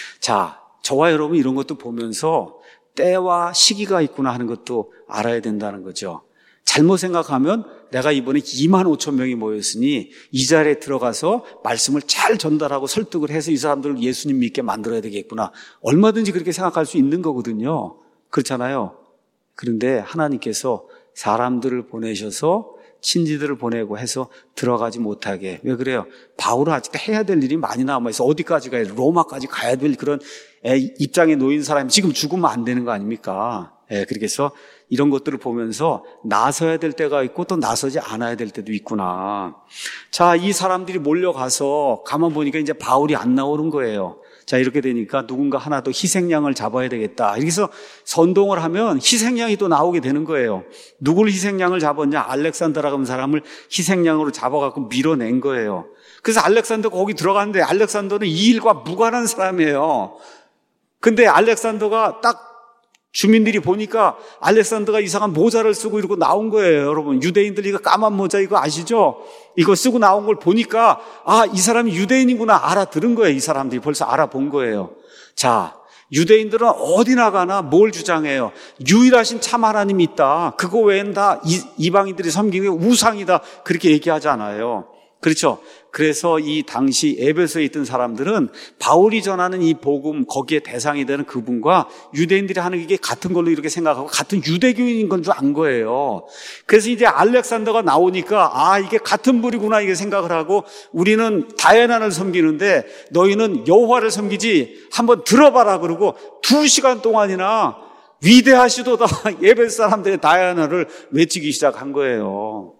자, 저와 여러분 이런 것도 보면서 때와 시기가 있구나 하는 것도 알아야 된다는 거죠. 잘못 생각하면 내가 이번에 이만 오천 명이 모였으니 이 자리에 들어가서 말씀을 잘 전달하고 설득을 해서 이 사람들을 예수님 믿게 만들어야 되겠구나. 얼마든지 그렇게 생각할 수 있는 거거든요. 그렇잖아요. 그런데 하나님께서 사람들을 보내셔서 친지들을 보내고 해서 들어가지 못하게. 왜 그래요? 바울은 아직도 해야 될 일이 많이 남아있어. 어디까지 가야 돼? 로마까지 가야 될 그런 입장에 놓인 사람이 지금 죽으면 안 되는 거 아닙니까? 예, 그렇게 해서 이런 것들을 보면서 나서야 될 때가 있고 또 나서지 않아야 될 때도 있구나. 자, 이 사람들이 몰려가서 가만 보니까 이제 바울이 안 나오는 거예요. 자, 이렇게 되니까 누군가 하나 더 희생양을 잡아야 되겠다. 여기서 선동을 하면 희생양이 또 나오게 되는 거예요. 누굴 희생양을 잡았냐? 알렉산더라고 하는 사람을 희생양으로 잡아갖고 밀어낸 거예요. 그래서 알렉산더가 거기 들어갔는데 알렉산더는 이 일과 무관한 사람이에요. 근데 알렉산더가 딱 주민들이 보니까 알렉산더가 이상한 모자를 쓰고 이러고 나온 거예요. 여러분, 유대인들 이거 까만 모자 이거 아시죠? 이거 쓰고 나온 걸 보니까 아, 이 사람이 유대인이구나 알아들은 거예요. 이 사람들이 벌써 알아본 거예요. 자, 유대인들은 어디 나가나 뭘 주장해요? 유일하신 참 하나님이 있다. 그거 외엔 다 이방인들이 섬기는 게 우상이다. 그렇게 얘기하지 않아요. 그렇죠? 그래서 이 당시 에베소에 있던 사람들은 바울이 전하는 이 복음 거기에 대상이 되는 그분과 유대인들이 하는 이게 같은 걸로 이렇게 생각하고 같은 유대교인인 건 줄 안 거예요. 그래서 이제 알렉산더가 나오니까 아, 이게 같은 부류구나 이게 생각을 하고 우리는 다이아나를 섬기는데 너희는 여호와를 섬기지 한번 들어봐라 그러고 두 시간 동안이나 위대하시도다 에베소 사람들의 다이아나를 외치기 시작한 거예요.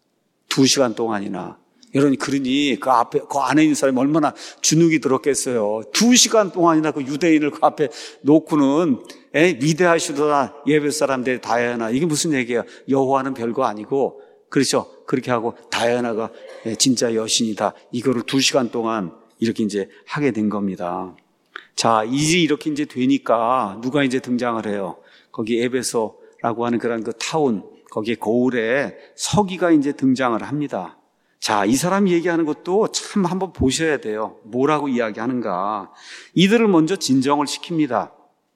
두 시간 동안이나. 여러분, 그러니 그 앞에, 그 안에 있는 사람이 얼마나 주눅이 들었겠어요. 두 시간 동안이나 그 유대인을 그 앞에 놓고는, 에, 위대하시도다, 예배소 사람들 다이아나. 이게 무슨 얘기예요? 여호와는 별거 아니고, 그렇죠? 그렇게 하고, 다이아나가 진짜 여신이다. 이거를 두 시간 동안 이렇게 이제 하게 된 겁니다. 자, 이제 이렇게 이제 되니까 누가 이제 등장을 해요? 거기 에베소라고 하는 그런 그 타운, 거기에 거울에 서기가 이제 등장을 합니다. 자, 이 사람이 얘기하는 것도 참 한번 보셔야 돼요. 뭐라고 이야기하는가. 이들을 먼저 진정을 시킵니다.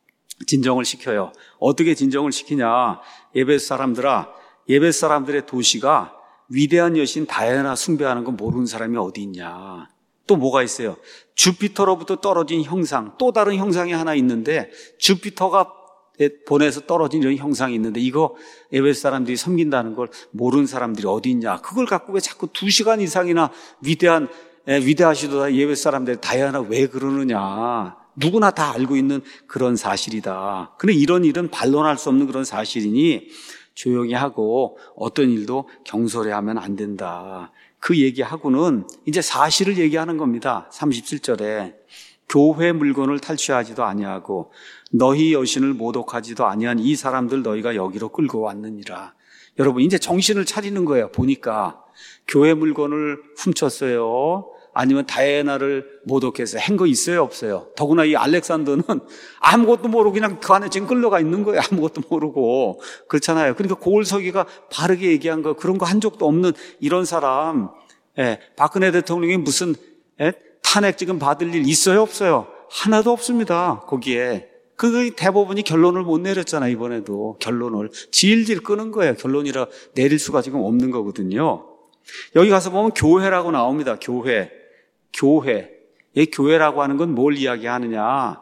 진정을 시켜요. 어떻게 진정을 시키냐. 에베소 사람들아, 에베소 사람들의 도시가 위대한 여신 다이아나 숭배하는 거 모르는 사람이 어디 있냐. 또 뭐가 있어요? 주피터로부터 떨어진 형상, 또 다른 형상이 하나 있는데 주피터가 보내서 떨어진 이런 형상이 있는데 이거 에베소 사람들이 섬긴다는 걸 모르는 사람들이 어디 있냐. 그걸 갖고 왜 자꾸 두 시간 이상이나 위대한 위대하시도다 에베소 사람들 다이아나 왜 그러느냐. 누구나 다 알고 있는 그런 사실이다. 근데 이런 일은 반론할 수 없는 그런 사실이니 조용히 하고 어떤 일도 경솔해하면 안 된다. 그 얘기하고는 이제 사실을 얘기하는 겁니다. 삼십칠 절에 교회 물건을 탈취하지도 아니하고 너희 여신을 모독하지도 아니한 이 사람들 너희가 여기로 끌고 왔느니라. 여러분, 이제 정신을 차리는 거예요. 보니까 교회 물건을 훔쳤어요. 아니면 다이아나를 모독해서 한 거 있어요, 없어요? 더구나 이 알렉산더는 아무것도 모르고 그냥 그 안에 지금 끌려가 있는 거예요. 아무것도 모르고. 그렇잖아요. 그러니까 고을서기가 바르게 얘기한 거, 그런 거 한 적도 없는 이런 사람, 예, 박근혜 대통령이 무슨, 예, 탄핵 지금 받을 일 있어요, 없어요? 하나도 없습니다, 거기에. 그 대법원이 결론을 못 내렸잖아요, 이번에도. 결론을. 질질 끄는 거예요. 결론이라 내릴 수가 지금 없는 거거든요. 여기 가서 보면 교회라고 나옵니다, 교회. 교회. 이 교회라고 하는 건 뭘 이야기하느냐?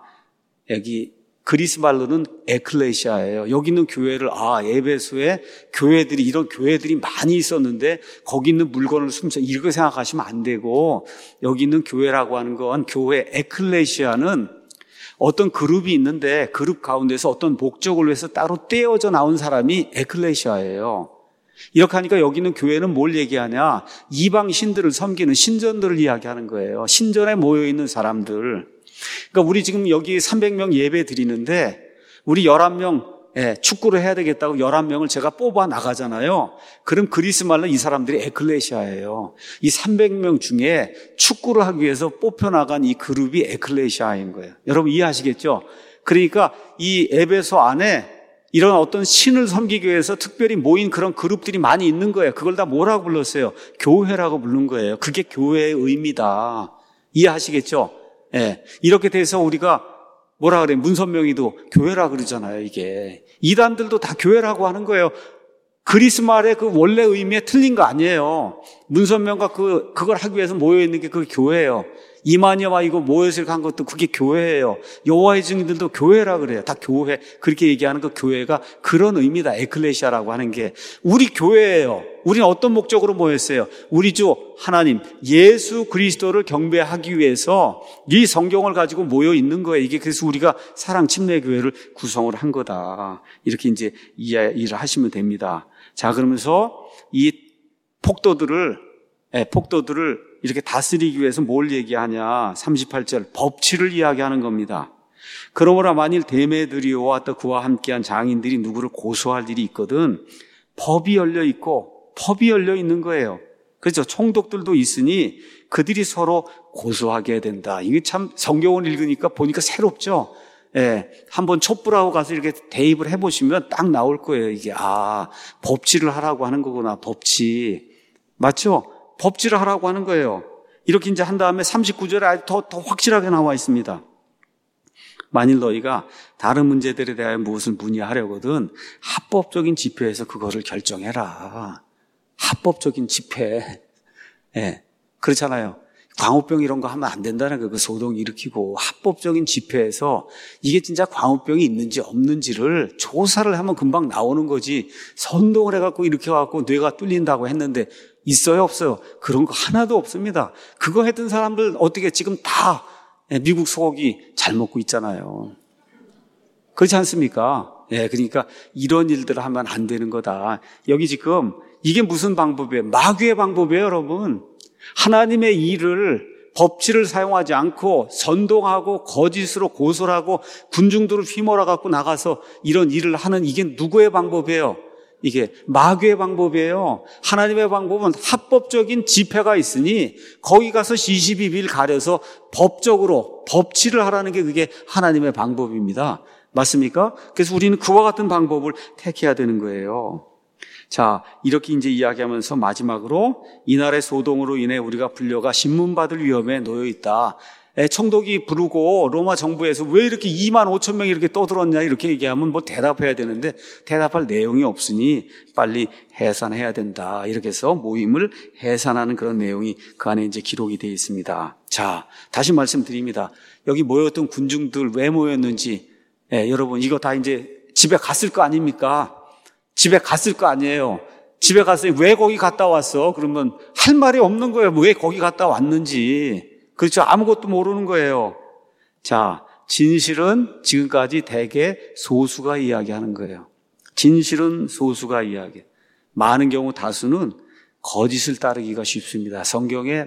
여기 그리스 말로는 에클레시아예요. 여기 있는 교회를 아 에베소에 교회들이 이런 교회들이 많이 있었는데 거기 있는 물건을 숨겨 이렇게 생각하시면 안 되고, 여기 있는 교회라고 하는 건 교회 에클레시아는 어떤 그룹이 있는데 그룹 가운데서 어떤 목적을 위해서 따로 떼어져 나온 사람이 에클레시아예요. 이렇게 하니까 여기 있는 교회는 뭘 얘기하냐? 이방 신들을 섬기는 신전들을 이야기하는 거예요. 신전에 모여있는 사람들. 그러니까 우리 지금 여기 삼백 명 예배 드리는데 우리 열한 명 예, 축구를 해야 되겠다고 열한 명을 제가 뽑아 나가잖아요. 그럼 그리스 말로 이 사람들이 에클레시아예요. 이 삼백 명 중에 축구를 하기 위해서 뽑혀나간 이 그룹이 에클레시아인 거예요. 여러분 이해하시겠죠? 그러니까 이 에베소 안에 이런 어떤 신을 섬기기 위해서 특별히 모인 그런 그룹들이 많이 있는 거예요. 그걸 다 뭐라고 불렀어요? 교회라고 부른 거예요. 그게 교회의 의미다. 이해하시겠죠? 예. 이렇게 돼서 우리가 뭐라 그래? 문선명이도 교회라 그러잖아요, 이게. 이단들도 다 교회라고 하는 거예요. 그리스 말의 그 원래 의미에 틀린 거 아니에요. 문선명과 그, 그걸 하기 위해서 모여있는 게 그게 교회예요. 이만희와 이거 모여서 간 것도 그게 교회예요. 여호와의 증인들도 교회라 그래요. 다 교회. 그렇게 얘기하는 그 교회가 그런 의미다. 에클레시아라고 하는 게. 우리 교회예요. 우리는 어떤 목적으로 모였어요? 우리 주 하나님 예수 그리스도를 경배하기 위해서 이 성경을 가지고 모여 있는 거예요. 이게 그래서 우리가 사랑 침례교회를 구성을 한 거다. 이렇게 이제 이해를 하시면 됩니다. 자, 그러면서 이 폭도들을 예, 폭도들을 이렇게 다스리기 위해서 뭘 얘기하냐? 삼십팔 절 법치를 이야기하는 겁니다. 그러므로 만일 대매들이와 또 그와 함께한 장인들이 누구를 고소할 일이 있거든 법이 열려 있고 법이 열려 있는 거예요. 그렇죠? 총독들도 있으니 그들이 서로 고소하게 된다. 이게 참 성경을 읽으니까 보니까 새롭죠? 예, 한번 촛불하고 가서 이렇게 대입을 해보시면 딱 나올 거예요. 이게 아 법치를 하라고 하는 거구나. 법치 맞죠? 법치를 하라고 하는 거예요. 이렇게 이제 한 다음에 삼십구 절에 아주 더, 더 확실하게 나와 있습니다. 만일 너희가 다른 문제들에 대하여 무엇을 문의하려거든 합법적인 집회에서 그거를 결정해라. 합법적인 집회. 예, 그렇잖아요. 광우병 이런 거 하면 안 된다는 거, 그 소동 일으키고 합법적인 집회에서 이게 진짜 광우병이 있는지 없는지를 조사를 하면 금방 나오는 거지. 선동을 해갖고 이렇게 해갖고 뇌가 뚫린다고 했는데 있어요, 없어요? 그런 거 하나도 없습니다. 그거 했던 사람들 어떻게 지금 다 미국 소고기 잘 먹고 있잖아요. 그렇지 않습니까? 예, 그러니까 이런 일들을 하면 안 되는 거다. 여기 지금 이게 무슨 방법이에요? 마귀의 방법이에요, 여러분. 하나님의 일을 법치를 사용하지 않고 선동하고 거짓으로 고소를 하고 군중들을 휘몰아 갖고 나가서 이런 일을 하는 이게 누구의 방법이에요? 이게 마귀의 방법이에요. 하나님의 방법은 합법적인 집회가 있으니 거기 가서 시시비비를 가려서 법적으로 법치를 하라는 게 그게 하나님의 방법입니다. 맞습니까? 그래서 우리는 그와 같은 방법을 택해야 되는 거예요. 자, 이렇게 이제 이야기하면서 마지막으로 이날의 소동으로 인해 우리가 불려가 신문받을 위험에 놓여 있다. 총독이 부르고 로마 정부에서 왜 이렇게 이만 오천 명이 이렇게 떠들었냐 이렇게 얘기하면 뭐 대답해야 되는데 대답할 내용이 없으니 빨리 해산해야 된다. 이렇게 해서 모임을 해산하는 그런 내용이 그 안에 이제 기록이 되어 있습니다. 자, 다시 말씀드립니다. 여기 모였던 군중들 왜 모였는지, 예, 여러분 이거 다 이제 집에 갔을 거 아닙니까? 집에 갔을 거 아니에요. 집에 가서 왜 거기 갔다 왔어? 그러면 할 말이 없는 거예요. 왜 거기 갔다 왔는지. 그렇죠. 아무것도 모르는 거예요. 자, 진실은 지금까지 대개 소수가 이야기하는 거예요. 진실은 소수가 이야기. 많은 경우 다수는 거짓을 따르기가 쉽습니다. 성경에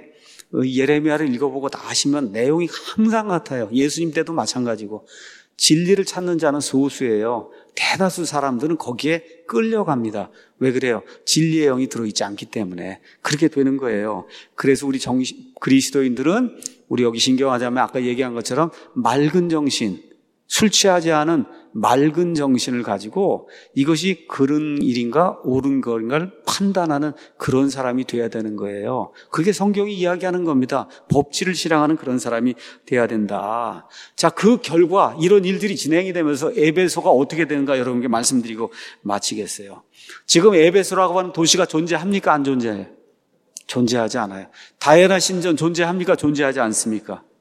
예레미야를 읽어보고 다 하시면 내용이 항상 같아요. 예수님 때도 마찬가지고. 진리를 찾는 자는 소수예요. 대다수 사람들은 거기에 끌려갑니다. 왜 그래요? 진리의 영이 들어있지 않기 때문에 그렇게 되는 거예요. 그래서 우리 정신, 그리스도인들은 우리 여기 신경하자면 아까 얘기한 것처럼 맑은 정신, 술 취하지 않은 맑은 정신을 가지고 이것이 그른 일인가 옳은 것인가를 판단하는 그런 사람이 돼야 되는 거예요. 그게 성경이 이야기하는 겁니다. 법치를 실행하는 그런 사람이 돼야 된다. 자, 그 결과 이런 일들이 진행이 되면서 에베소가 어떻게 되는가 여러분께 말씀드리고 마치겠어요. 지금 에베소라고 하는 도시가 존재합니까? 안 존재해요? 존재하지 않아요. 다이애나 신전 존재합니까? 존재하지 않습니까?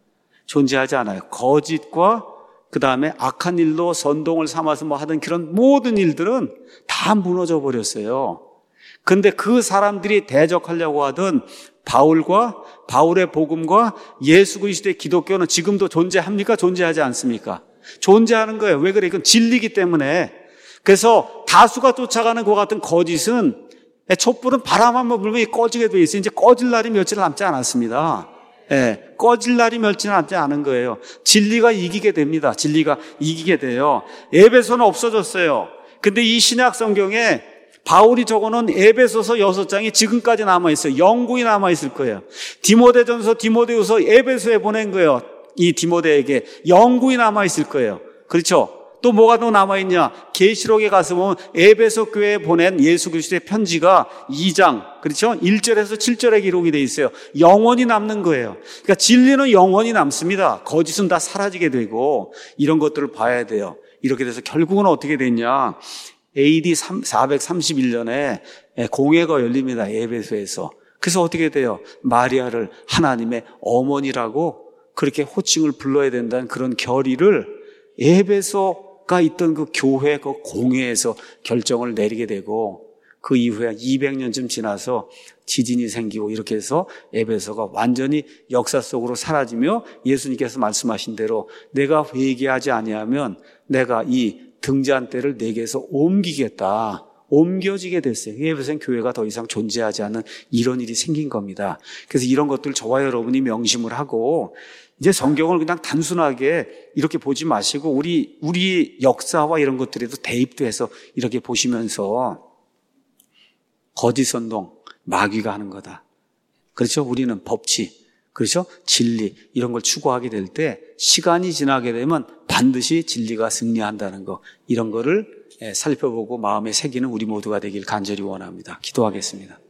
존재하지 않아요. 거짓과 그 다음에 악한 일로 선동을 삼아서 뭐 하던 그런 모든 일들은 다 무너져 버렸어요. 근데 그 사람들이 대적하려고 하던 바울과 바울의 복음과 예수 그리스도의 기독교는 지금도 존재합니까? 존재하지 않습니까? 존재하는 거예요. 왜 그래? 이건 진리이기 때문에. 그래서 다수가 쫓아가는 것 같은 거짓은 촛불은 바람 한번 불면 꺼지게 돼 있어요. 이제 꺼질 날이 며칠 남지 않았습니다. 예, 꺼질 날이 며칠 남지 않은 거예요. 진리가 이기게 됩니다. 진리가 이기게 돼요. 에베소는 없어졌어요. 근데 이 신약 성경에 바울이 적어놓은 에베소서 여섯 장이 지금까지 남아있어요. 영구히 남아있을 거예요. 디모데전서, 디모데후서 에베소에 보낸 거예요. 이 디모데에게 영구히 남아있을 거예요. 그렇죠? 또 뭐가 더 남아있냐? 계시록에 가서 보면 에베소 교회에 보낸 예수 그리스도의 편지가 이 장, 그렇죠? 일 절에서 칠 절에 기록이 돼 있어요. 영원히 남는 거예요. 그러니까 진리는 영원히 남습니다. 거짓은 다 사라지게 되고 이런 것들을 봐야 돼요. 이렇게 돼서 결국은 어떻게 됐냐? 에이디 사백삼십일 년에 공회가 열립니다. 에베소에서. 그래서 어떻게 돼요? 마리아를 하나님의 어머니라고 그렇게 호칭을 불러야 된다는 그런 결의를 에베소가 있던 그 교회 그 공회에서 결정을 내리게 되고 그 이후에 이백 년쯤 지나서 지진이 생기고 이렇게 해서 에베소가 완전히 역사 속으로 사라지며 예수님께서 말씀하신 대로 내가 회개하지 아니하면 내가 이 등잔대를 내게서 옮기겠다. 옮겨지게 됐어요. 에베소는 교회가 더 이상 존재하지 않는 이런 일이 생긴 겁니다. 그래서 이런 것들 저와 여러분이 명심을 하고 이제 성경을 그냥 단순하게 이렇게 보지 마시고 우리 우리 역사와 이런 것들에도 대입도 해서 이렇게 보시면서 거짓 선동, 마귀가 하는 거다. 그렇죠? 우리는 법치, 그렇죠? 진리 이런 걸 추구하게 될 때 시간이 지나게 되면 반드시 진리가 승리한다는 거 이런 거를 살펴보고 마음에 새기는 우리 모두가 되길 간절히 원합니다. 기도하겠습니다.